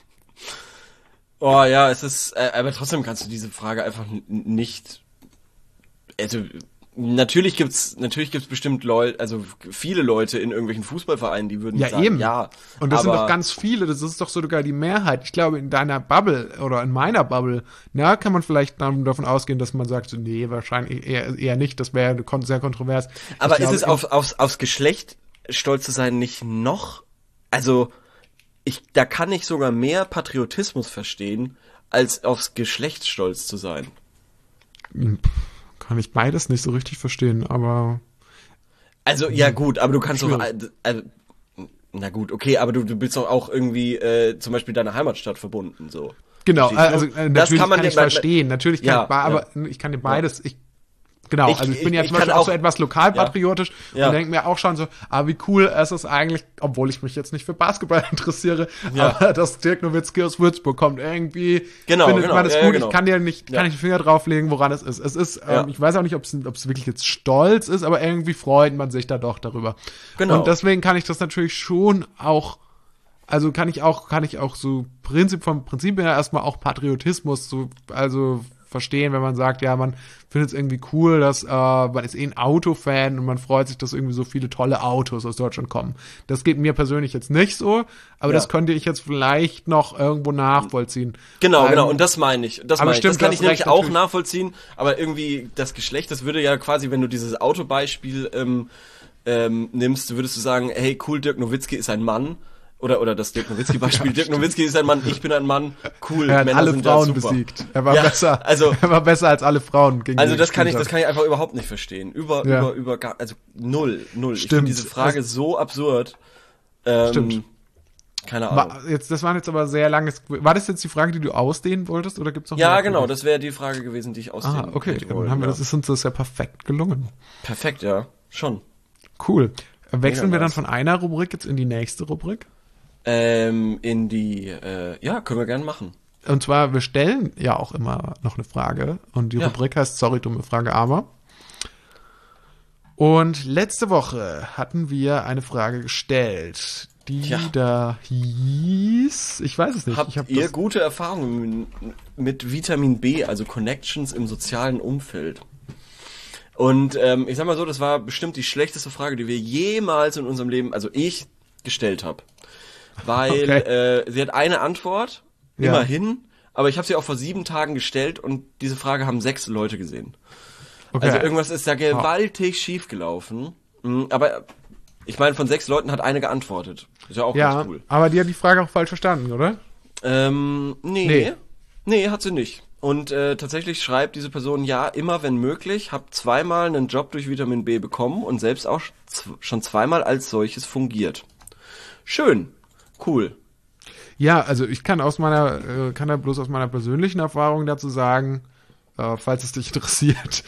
Oh ja, es ist, aber trotzdem kannst du diese Frage einfach nicht, also natürlich gibt's bestimmt Leute, also viele Leute in irgendwelchen Fußballvereinen, die würden sagen, eben. Ja. Und das sind doch ganz viele, das ist doch sogar die Mehrheit. Ich glaube, in deiner Bubble oder in meiner Bubble, kann man vielleicht davon ausgehen, dass man sagt, so, nee, wahrscheinlich eher nicht, das wäre sehr kontrovers. Aber ist es aufs Geschlecht stolz zu sein nicht noch, also da kann ich sogar mehr Patriotismus verstehen, als aufs Geschlecht stolz zu sein. Kann ich beides nicht so richtig verstehen, aber... Also, ja gut, aber du kannst doch... na gut, okay, aber du bist doch auch irgendwie zum Beispiel deiner Heimatstadt verbunden, so. Genau, also natürlich kann ich verstehen, natürlich kann aber ich kann dir beides... Genau, also ich bin ja zum Beispiel auch so etwas lokalpatriotisch und denke mir auch schon so, wie cool ist es eigentlich, obwohl ich mich jetzt nicht für Basketball interessiere, aber dass Dirk Nowitzki aus Würzburg kommt, irgendwie findet man es gut. Genau. Ich kann dir nicht den Finger drauflegen, woran es ist. Es ist, ich weiß auch nicht, ob es wirklich jetzt stolz ist, aber irgendwie freut man sich da doch darüber. Genau. Und deswegen kann ich das natürlich schon auch, also kann ich auch so vom Prinzip her erstmal auch Patriotismus so, also verstehen, wenn man sagt, man findet es irgendwie cool, dass man ist ein Autofan und man freut sich, dass irgendwie so viele tolle Autos aus Deutschland kommen. Das geht mir persönlich jetzt nicht so, aber das könnte ich jetzt vielleicht noch irgendwo nachvollziehen. Genau, und das meine ich. Das kann ich nämlich auch nachvollziehen, aber irgendwie das Geschlecht, das würde ja quasi, wenn du dieses Autobeispiel nimmst, würdest du sagen, hey, cool, Dirk Nowitzki ist ein Mann. Oder das Dirk Nowitzki-Beispiel. Dirk Nowitzki ist ein Mann, ich bin ein Mann, cool, er hat Männer alle sind Frauen super. besiegt. Er war besser als alle Frauen. Also das kann ich einfach überhaupt nicht verstehen. Also null. Stimmt. Ich finde diese Frage so absurd. Stimmt. Keine Ahnung. Das waren jetzt aber sehr lange. War das jetzt die Frage, die du ausdehnen wolltest, oder gibt's noch Ja, genau, das wäre die Frage gewesen, die ich ausdehnen okay, hätte dann haben wir das ist uns das ja perfekt gelungen. Perfekt, ja, schon. Cool. Wechseln wir dann von einer Rubrik jetzt in die nächste Rubrik? Können wir gerne machen. Und zwar, wir stellen ja auch immer noch eine Frage und die Rubrik heißt Sorry, dumme Frage, aber. Und letzte Woche hatten wir eine Frage gestellt, die da hieß, ich weiß es nicht. Habt ihr gute Erfahrungen mit Vitamin B, also Connections im sozialen Umfeld? Und ich sag mal so, das war bestimmt die schlechteste Frage, die wir jemals in unserem Leben, also ich, gestellt habe. Weil sie hat eine Antwort, immerhin, aber ich habe sie auch vor 7 Tagen gestellt und diese Frage haben 6 Leute gesehen. Okay. Also irgendwas ist da gewaltig schief gelaufen. Aber ich meine, von 6 Leuten hat eine geantwortet. Ist ja auch ganz cool. Aber die hat die Frage auch falsch verstanden, oder? Nee, hat sie nicht. Und tatsächlich schreibt diese Person, ja, immer wenn möglich, hab 2-mal einen Job durch Vitamin B bekommen und selbst auch schon 2-mal als solches fungiert. Schön. Cool. Ja, also ich kann kann da bloß aus meiner persönlichen Erfahrung dazu sagen, falls es dich interessiert,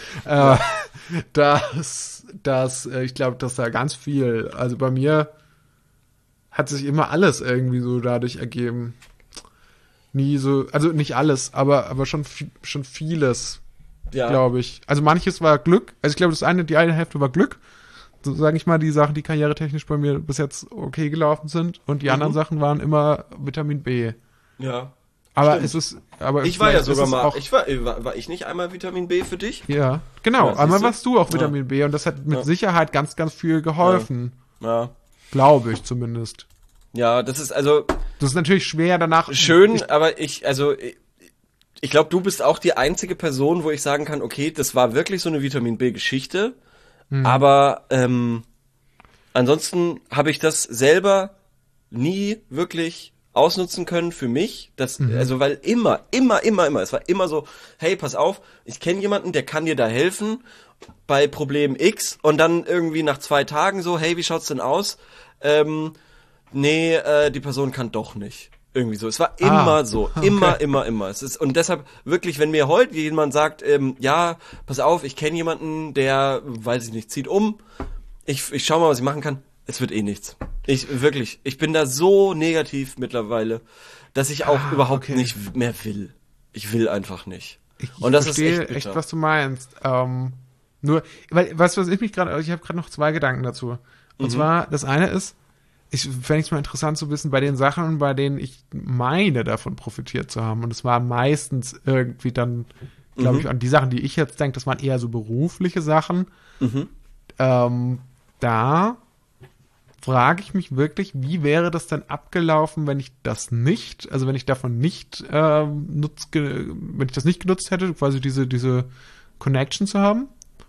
dass ich glaube, dass da ganz viel, also bei mir hat sich immer alles irgendwie so dadurch ergeben. Nie so, also nicht alles, aber schon vieles, glaube ich. Also manches war Glück, also ich glaube, die eine Hälfte war Glück, so sage ich mal, die Sachen, die karrieretechnisch bei mir bis jetzt okay gelaufen sind, und die anderen Sachen waren immer Vitamin B. Ja. Aber stimmt. Ich war ja sogar mal, war ich nicht einmal Vitamin B für dich? Ja, genau, einmal warst du auch Vitamin B und das hat mit Sicherheit ganz, ganz viel geholfen. Ja. Glaube ich zumindest. Ja, das ist also... Das ist natürlich schwer danach... Schön, aber ich glaube, du bist auch die einzige Person, wo ich sagen kann, okay, das war wirklich so eine Vitamin B-Geschichte, aber ansonsten habe ich das selber nie wirklich ausnutzen können für mich. Also weil immer, es war immer so, hey, pass auf, ich kenne jemanden, der kann dir da helfen bei Problem X, und dann irgendwie nach 2 Tagen so, hey, wie schaut's denn aus? Die Person kann doch nicht. Irgendwie so. Es war immer so. Immer. Es ist, und deshalb wirklich, wenn mir heute jemand sagt, pass auf, ich kenne jemanden, der, weiß ich nicht, zieht um, ich schau mal, was ich machen kann, es wird eh nichts. Ich bin da so negativ mittlerweile, dass ich auch überhaupt nicht mehr will. Ich will einfach nicht. Und das ist echt, was du meinst. Nur, weil, weißt du, ich habe gerade noch 2 Gedanken dazu. Und zwar, das eine ist, fände ich mal interessant zu wissen, bei den Sachen, bei denen ich meine, davon profitiert zu haben. Und es war meistens irgendwie dann, glaube ich, an die Sachen, die ich jetzt denke, das waren eher so berufliche Sachen. Da frage ich mich wirklich, wie wäre das denn abgelaufen, wenn ich das nicht, also wenn ich davon nicht wenn ich das nicht genutzt hätte, quasi diese Connection zu haben.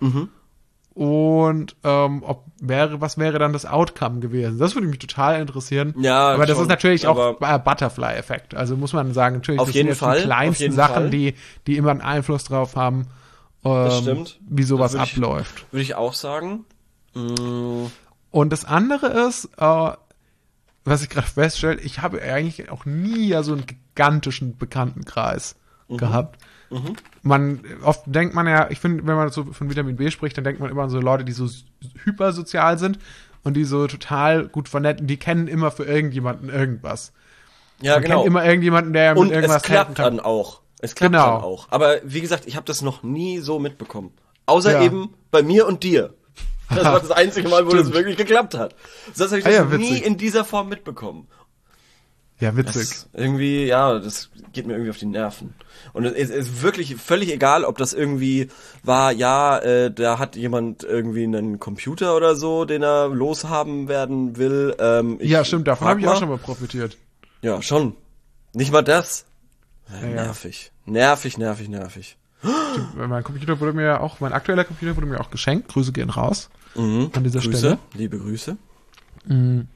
Und was wäre dann das Outcome gewesen? Das würde mich total interessieren. Ja, aber das ist natürlich auch Butterfly-Effekt. Also muss man sagen, natürlich, das sind jetzt die kleinsten Sachen, die immer einen Einfluss drauf haben, das stimmt. Wie sowas abläuft. Würde ich auch sagen. Und das andere ist, was ich gerade feststelle, ich habe eigentlich auch nie so einen gigantischen Bekanntenkreis gehabt. Oft denkt man ja, ich finde, wenn man so von Vitamin B spricht, dann denkt man immer an so Leute, die so hypersozial sind und die so total gut vernetzt, die kennen immer für irgendjemanden irgendwas. Ja, man kennt immer irgendjemanden, der mit irgendwas helfen kann. Es klappt dann auch. Aber wie gesagt, ich habe das noch nie so mitbekommen. Außer eben bei mir und dir. Das war das einzige Mal, wo das wirklich geklappt hat. Sonst habe ich das nie in dieser Form mitbekommen. Ja, witzig. Das geht mir irgendwie auf die Nerven. Und es ist wirklich völlig egal, ob das irgendwie war, da hat jemand irgendwie einen Computer oder so, den er loshaben werden will. Stimmt, davon habe ich auch schon mal profitiert. Ja, schon. Nicht mal das. Nervig. Nervig. Stimmt, mein aktueller Computer wurde mir auch geschenkt. Grüße gehen raus. An dieser Stelle. Liebe Grüße.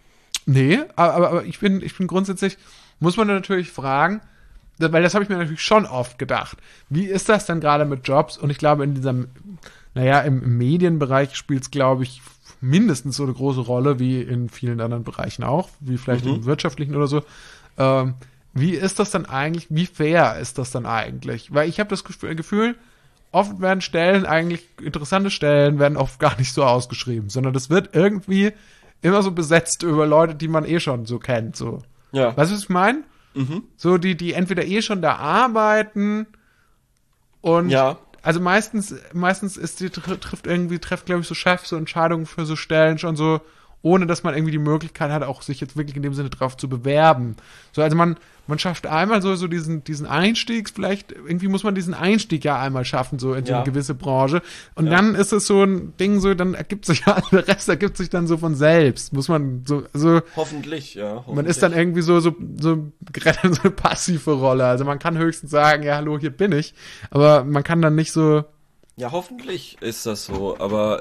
Nee, aber ich bin grundsätzlich, muss man natürlich fragen, weil das habe ich mir natürlich schon oft gedacht. Wie ist das dann gerade mit Jobs? Und ich glaube, in diesem, im Medienbereich spielt es, glaube ich, mindestens so eine große Rolle wie in vielen anderen Bereichen auch, wie vielleicht im wirtschaftlichen oder so. Wie ist das dann eigentlich, wie fair ist das dann eigentlich? Weil ich habe das Gefühl, oft werden Stellen eigentlich, interessante Stellen werden oft gar nicht so ausgeschrieben, sondern das wird irgendwie immer so besetzt über Leute, die man eh schon so kennt, so. Ja. Weißt du, was ich meine? So, die entweder eh schon da arbeiten und, ja. Also meistens ist trifft, glaube ich, so Chefs so Entscheidungen für so Stellen schon so, ohne dass man irgendwie die Möglichkeit hat, auch sich jetzt wirklich in dem Sinne drauf zu bewerben. So, also man schafft einmal so diesen Einstieg, vielleicht, irgendwie muss man diesen Einstieg ja einmal schaffen, so in so eine gewisse Branche. Und dann ist es so ein Ding, so, dann ergibt sich ja, der Rest ergibt sich dann so von selbst. Muss man so, also. Hoffentlich, ja. Hoffentlich. Man ist dann irgendwie so gerade in so eine passive Rolle. Also man kann höchstens sagen, ja, hallo, hier bin ich. Aber man kann dann nicht so. Ja, hoffentlich ist das so, aber,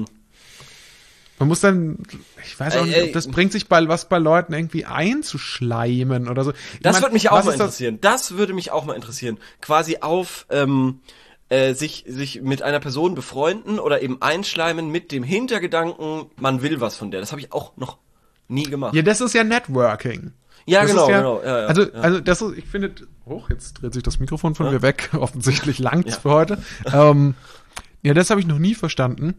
man muss dann, ich weiß auch nicht, ob das bringt sich bei Leuten irgendwie einzuschleimen oder so. Das würde mich auch mal interessieren. Das würde mich auch mal interessieren. Quasi auf sich mit einer Person befreunden oder eben einschleimen mit dem Hintergedanken, man will was von der. Das habe ich auch noch nie gemacht. Ja, das ist ja Networking. Ja, das genau, ja, genau. Ja, also das ist, ich finde, jetzt dreht sich das Mikrofon von mir weg. Offensichtlich langt's für heute. Ja, das habe ich noch nie verstanden.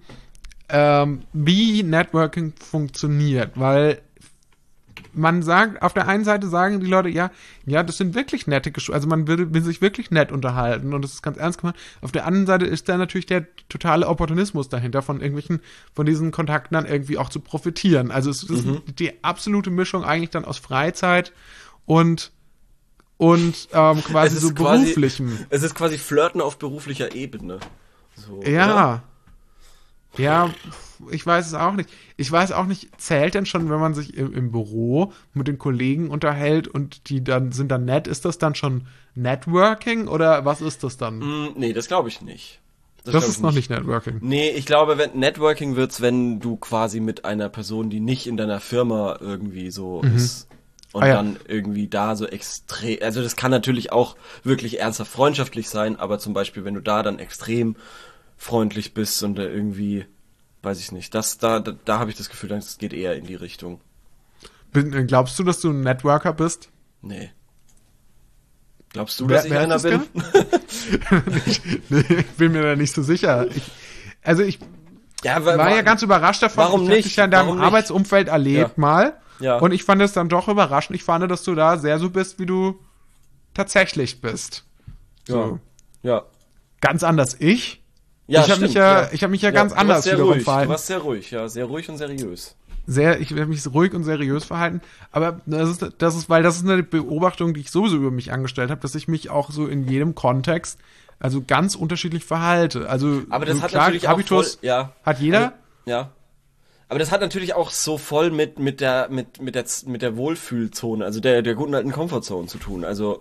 Wie Networking funktioniert, weil man sagt, auf der einen Seite sagen die Leute, ja, das sind wirklich nette Gespräche, also man will sich wirklich nett unterhalten und das ist ganz ernst gemeint. Auf der anderen Seite ist da natürlich der totale Opportunismus dahinter, von diesen Kontakten dann irgendwie auch zu profitieren. Also es ist die absolute Mischung eigentlich dann aus Freizeit und quasi so beruflichem. Es ist quasi Flirten auf beruflicher Ebene. So, ja. Ja, ich weiß es auch nicht. Ich weiß auch nicht, zählt denn schon, wenn man sich im Büro mit den Kollegen unterhält und die dann sind dann nett, ist das dann schon Networking oder was ist das dann? Nee, das glaube ich nicht. Das ist noch nicht Networking. Nee, ich glaube, Networking wird's, wenn du quasi mit einer Person, die nicht in deiner Firma irgendwie so ist und dann irgendwie da so extrem, also das kann natürlich auch wirklich ernsthaft freundschaftlich sein, aber zum Beispiel, wenn du da dann extrem freundlich bist und da irgendwie, weiß ich nicht, da habe ich das Gefühl, das geht eher in die Richtung. Glaubst du, dass du ein Networker bist? Nee. Glaubst du, dass ich einer bin? Nee, ich bin mir da nicht so sicher. Ich war ja ganz überrascht davon. Warum nicht? Ich habe dich ja in deinem Arbeitsumfeld erlebt mal. Ja. Und ich fand es dann doch überraschend. Ich fand, dass du da sehr so bist, wie du tatsächlich bist. So. Ja. Ganz anders ich. Ja, ich habe mich ja ganz anders wiederum verhalten. Du warst sehr ruhig, ja, sehr ruhig und seriös. Ich habe mich ruhig und seriös verhalten, aber das ist eine Beobachtung, die ich sowieso über mich angestellt habe, dass ich mich auch so in jedem Kontext also ganz unterschiedlich verhalte. Also aber das so hat klar, natürlich Habitus auch voll, hat jeder. Ja. Aber das hat natürlich auch so voll mit der Wohlfühlzone, also der guten alten Comfortzone zu tun. Also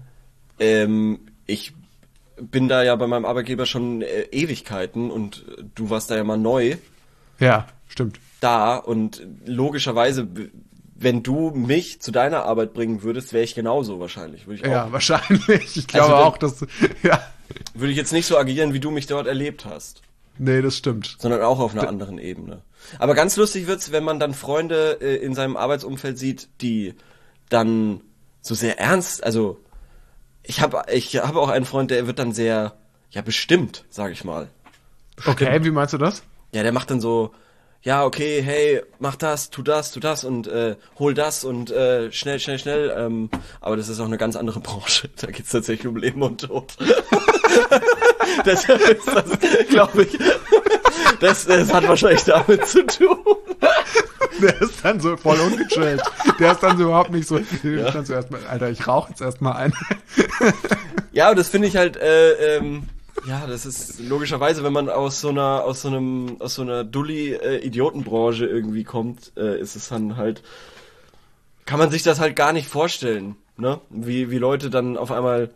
ich bin da ja bei meinem Arbeitgeber schon Ewigkeiten und du warst da ja mal neu. Ja, stimmt. Da und logischerweise, wenn du mich zu deiner Arbeit bringen würdest, wäre ich genauso wahrscheinlich. Ja, wahrscheinlich. Ich glaube auch, dass würde ich jetzt nicht so agieren, wie du mich dort erlebt hast. Nee, das stimmt. Sondern auch auf einer anderen Ebene. Aber ganz lustig wird's, wenn man dann Freunde in seinem Arbeitsumfeld sieht, die dann so sehr ernst, also ich habe auch einen Freund, der wird dann sehr, bestimmt, sag ich mal. Bestimmt. Okay, wie meinst du das? Ja, der macht dann so, ja, okay, hey, mach das, tu das und hol das und schnell. Aber das ist auch eine ganz andere Branche. Da geht's tatsächlich um Leben und Tod. Deshalb ist das, glaube ich, das hat wahrscheinlich damit zu tun. Der ist dann so voll ungechillt. Der ist dann so überhaupt nicht so, der ist dann so erstmal, Alter, ich rauche jetzt erstmal ein. Ja, und das finde ich halt, das ist logischerweise, wenn man aus so einer Dulli-Idiotenbranche irgendwie kommt, ist es dann halt, kann man sich das halt gar nicht vorstellen, ne? Wie Leute dann auf einmal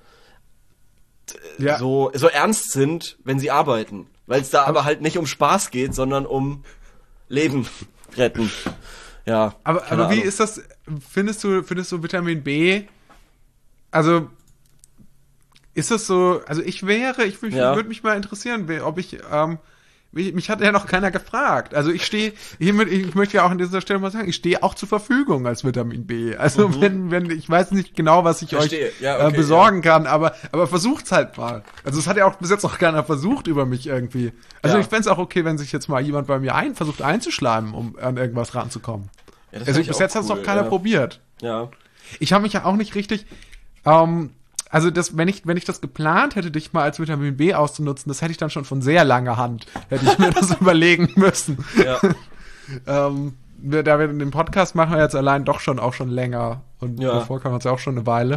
so ernst sind, wenn sie arbeiten. Weil es da aber halt nicht um Spaß geht, sondern um Leben retten. Ja. Aber wie ist das, findest du Vitamin B, also ist das so, also würde mich mal interessieren, ob mich hat ja noch keiner gefragt. Also ich möchte ja auch an dieser Stelle mal sagen, ich stehe auch zur Verfügung als Vitamin B. Also wenn ich weiß nicht genau, was ich euch besorgen kann, aber versucht's halt mal. Also es hat ja auch bis jetzt noch keiner versucht über mich irgendwie. Also ich fänd's auch okay, wenn sich jetzt mal jemand bei mir versucht einzuschleimen, um an irgendwas ranzukommen. Ja, also bis jetzt hat's noch keiner probiert. Ja. Ich habe mich ja auch nicht richtig, also wenn ich das geplant hätte, dich mal als Vitamin B auszunutzen, das hätte ich dann schon von sehr langer Hand, hätte ich mir das überlegen müssen. Ja. Da wir den Podcast machen wir jetzt allein doch auch schon länger und davor kam uns ja auch schon eine Weile.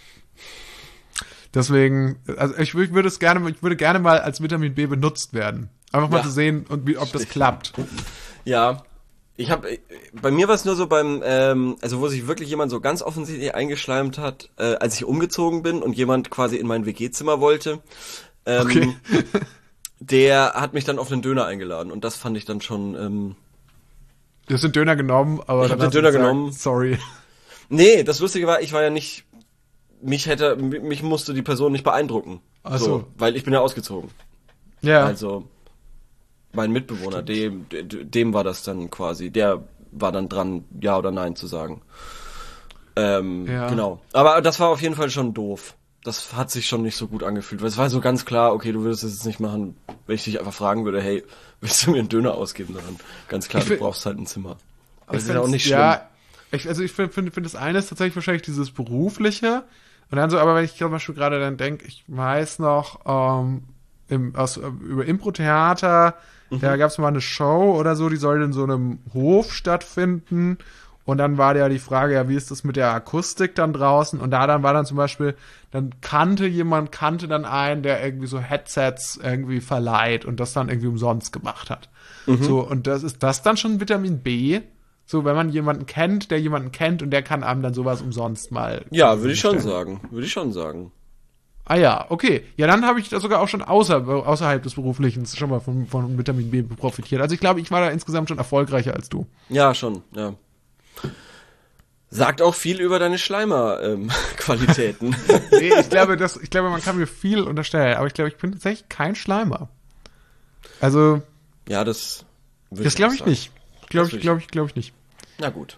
Deswegen, also ich würde gerne mal als Vitamin B benutzt werden. Einfach mal zu sehen, ob das klappt. Ja. Bei mir war es nur so also wo sich wirklich jemand so ganz offensichtlich eingeschleimt hat, als ich umgezogen bin und jemand quasi in mein WG-Zimmer wollte. Okay. Der hat mich dann auf einen Döner eingeladen und das fand ich dann schon, Du hast den Döner genommen, aber ich hab den Döner genommen. Sorry. Nee, das Lustige war, ich war ja nicht, mich musste die Person nicht beeindrucken. Ach so. Weil ich bin ja ausgezogen. Ja. Also, mein Mitbewohner, dem war das dann quasi, der war dann dran, ja oder nein zu sagen. Genau. Aber das war auf jeden Fall schon doof. Das hat sich schon nicht so gut angefühlt, weil es war so ganz klar, okay, du würdest es jetzt nicht machen, wenn ich dich einfach fragen würde, hey, willst du mir einen Döner ausgeben? Sondern ganz klar, du brauchst halt ein Zimmer. Aber das ist ja auch nicht schlimm. Ja, ich finde das eine ist tatsächlich wahrscheinlich dieses Berufliche. Und dann so, aber wenn ich zum Beispiel gerade dann denke, ich weiß noch, über Impro-Theater, da gab es mal eine Show oder so, die soll in so einem Hof stattfinden. Und dann war ja die Frage, ja, wie ist das mit der Akustik dann draußen? Und dann war dann zum Beispiel, dann kannte dann einen, der irgendwie so Headsets irgendwie verleiht und das dann irgendwie umsonst gemacht hat. So, und ist das dann schon Vitamin B? So, wenn man jemanden kennt, der jemanden kennt und der kann einem dann sowas umsonst mal. Ja, würde ich schon sagen. Ah ja, okay. Ja, dann habe ich da sogar auch schon außerhalb des Beruflichen schon mal von Vitamin B profitiert. Also ich glaube, ich war da insgesamt schon erfolgreicher als du. Ja, schon, ja. Sagt auch viel über deine Schleimer-Qualitäten. Nee, ich glaube, man kann mir viel unterstellen, aber ich glaube, ich bin tatsächlich kein Schleimer. Also. Ja, das glaube ich nicht. Glaube ich nicht. Na gut.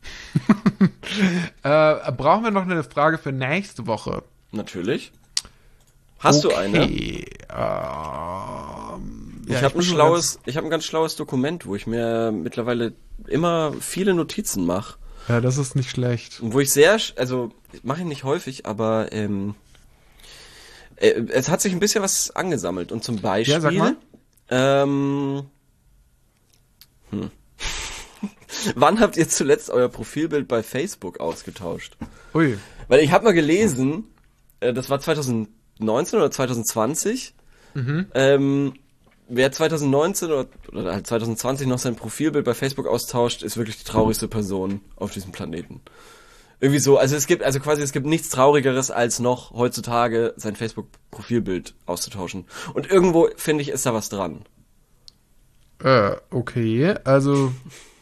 Brauchen wir noch eine Frage für nächste Woche? Natürlich. Hast du eine? Ich habe ein ganz schlaues Dokument, wo ich mir mittlerweile immer viele Notizen mache. Ja, das ist nicht schlecht. Und wo ich mache ich nicht häufig, aber es hat sich ein bisschen was angesammelt. Und zum Beispiel, ja, sag mal. Wann habt ihr zuletzt euer Profilbild bei Facebook ausgetauscht? Ui. Weil ich habe mal gelesen, das war 2019 oder 2020, wer 2019 oder halt 2020 noch sein Profilbild bei Facebook austauscht, ist wirklich die traurigste Person auf diesem Planeten. Irgendwie so, es gibt nichts Traurigeres, als noch heutzutage sein Facebook-Profilbild auszutauschen. Und irgendwo, finde ich, ist da was dran. Okay, also,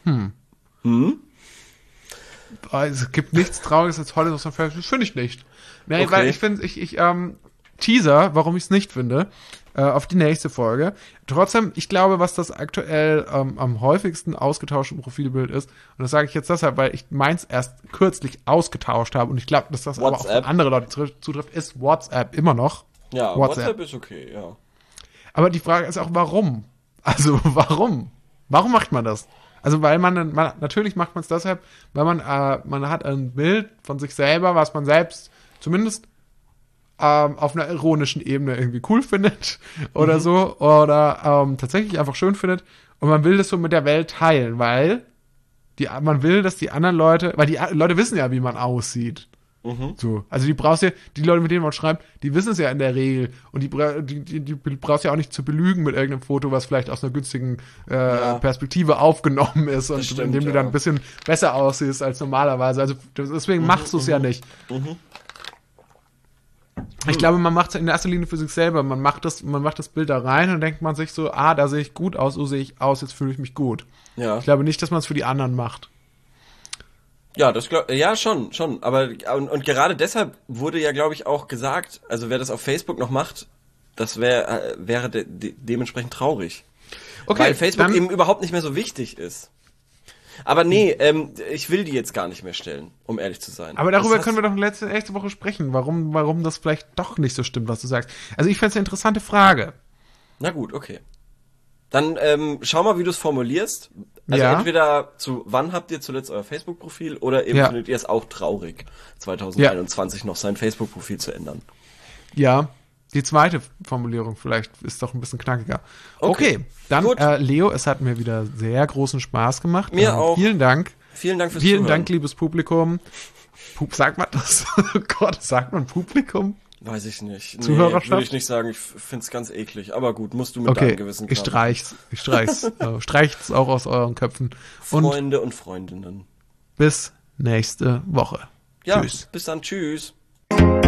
Es gibt nichts Trauriges als heute auf sein Facebook. Das finde ich nicht. Nee, okay. Weil ich finde, ich Teaser, warum ich es nicht finde, auf die nächste Folge. Trotzdem, ich glaube, was das aktuell am häufigsten ausgetauschte Profilbild ist, und das sage ich jetzt deshalb, weil ich meins erst kürzlich ausgetauscht habe und ich glaube, dass das WhatsApp. Aber auch für andere Leute zutrifft, ist WhatsApp immer noch. Ja, WhatsApp ist okay, ja. Aber die Frage ist auch, warum? Also, warum? Warum macht man das? Also, weil natürlich macht man es deshalb, weil man hat ein Bild von sich selber, was man selbst zumindest auf einer ironischen Ebene irgendwie cool findet oder so, oder tatsächlich einfach schön findet, und man will das so mit der Welt teilen, weil man will, dass die anderen Leute, weil die Leute wissen ja, wie man aussieht. So, also die Leute, mit denen man schreibt, die wissen es ja in der Regel, und die brauchst ja auch nicht zu belügen mit irgendeinem Foto, was vielleicht aus einer günstigen Perspektive aufgenommen ist und stimmt, indem du dann ein bisschen besser aussiehst als normalerweise. Also deswegen machst du es ja nicht. Ich glaube, man macht es in erster Linie für sich selber. Man macht das Bild da rein und denkt man sich so, da sehe ich gut aus, so sehe ich aus, jetzt fühle ich mich gut. Ja. Ich glaube nicht, dass man es für die anderen macht. Ja, schon. Aber und gerade deshalb wurde ja, glaube ich, auch gesagt, also wer das auf Facebook noch macht, das wäre dementsprechend traurig. Okay, weil Facebook eben überhaupt nicht mehr so wichtig ist. Aber nee, ich will die jetzt gar nicht mehr stellen, um ehrlich zu sein. Aber darüber können wir doch nächste Woche sprechen, warum das vielleicht doch nicht so stimmt, was du sagst. Also ich fände es eine interessante Frage. Na gut, okay. Dann schau mal, wie du es formulierst. Also entweder wann habt ihr zuletzt euer Facebook-Profil oder eben findet ihr es auch traurig, 2021 noch sein Facebook-Profil zu ändern. Ja, die zweite Formulierung vielleicht ist doch ein bisschen knackiger. Okay, dann Leo, es hat mir wieder sehr großen Spaß gemacht. Mir auch. Vielen Dank. Vielen Dank fürs Zuhören. Vielen Dank, liebes Publikum. Sagt man das? Oh Gott, sagt man Publikum? Weiß ich nicht. Zuhörerschaft? Würde ich nicht sagen. Ich find's ganz eklig. Aber gut, musst du mit deinem Gewissen klar. Ich streich's. Streicht's auch aus euren Köpfen. Freunde und Freundinnen. Bis nächste Woche. Ja, Tschüss. Bis dann. Tschüss.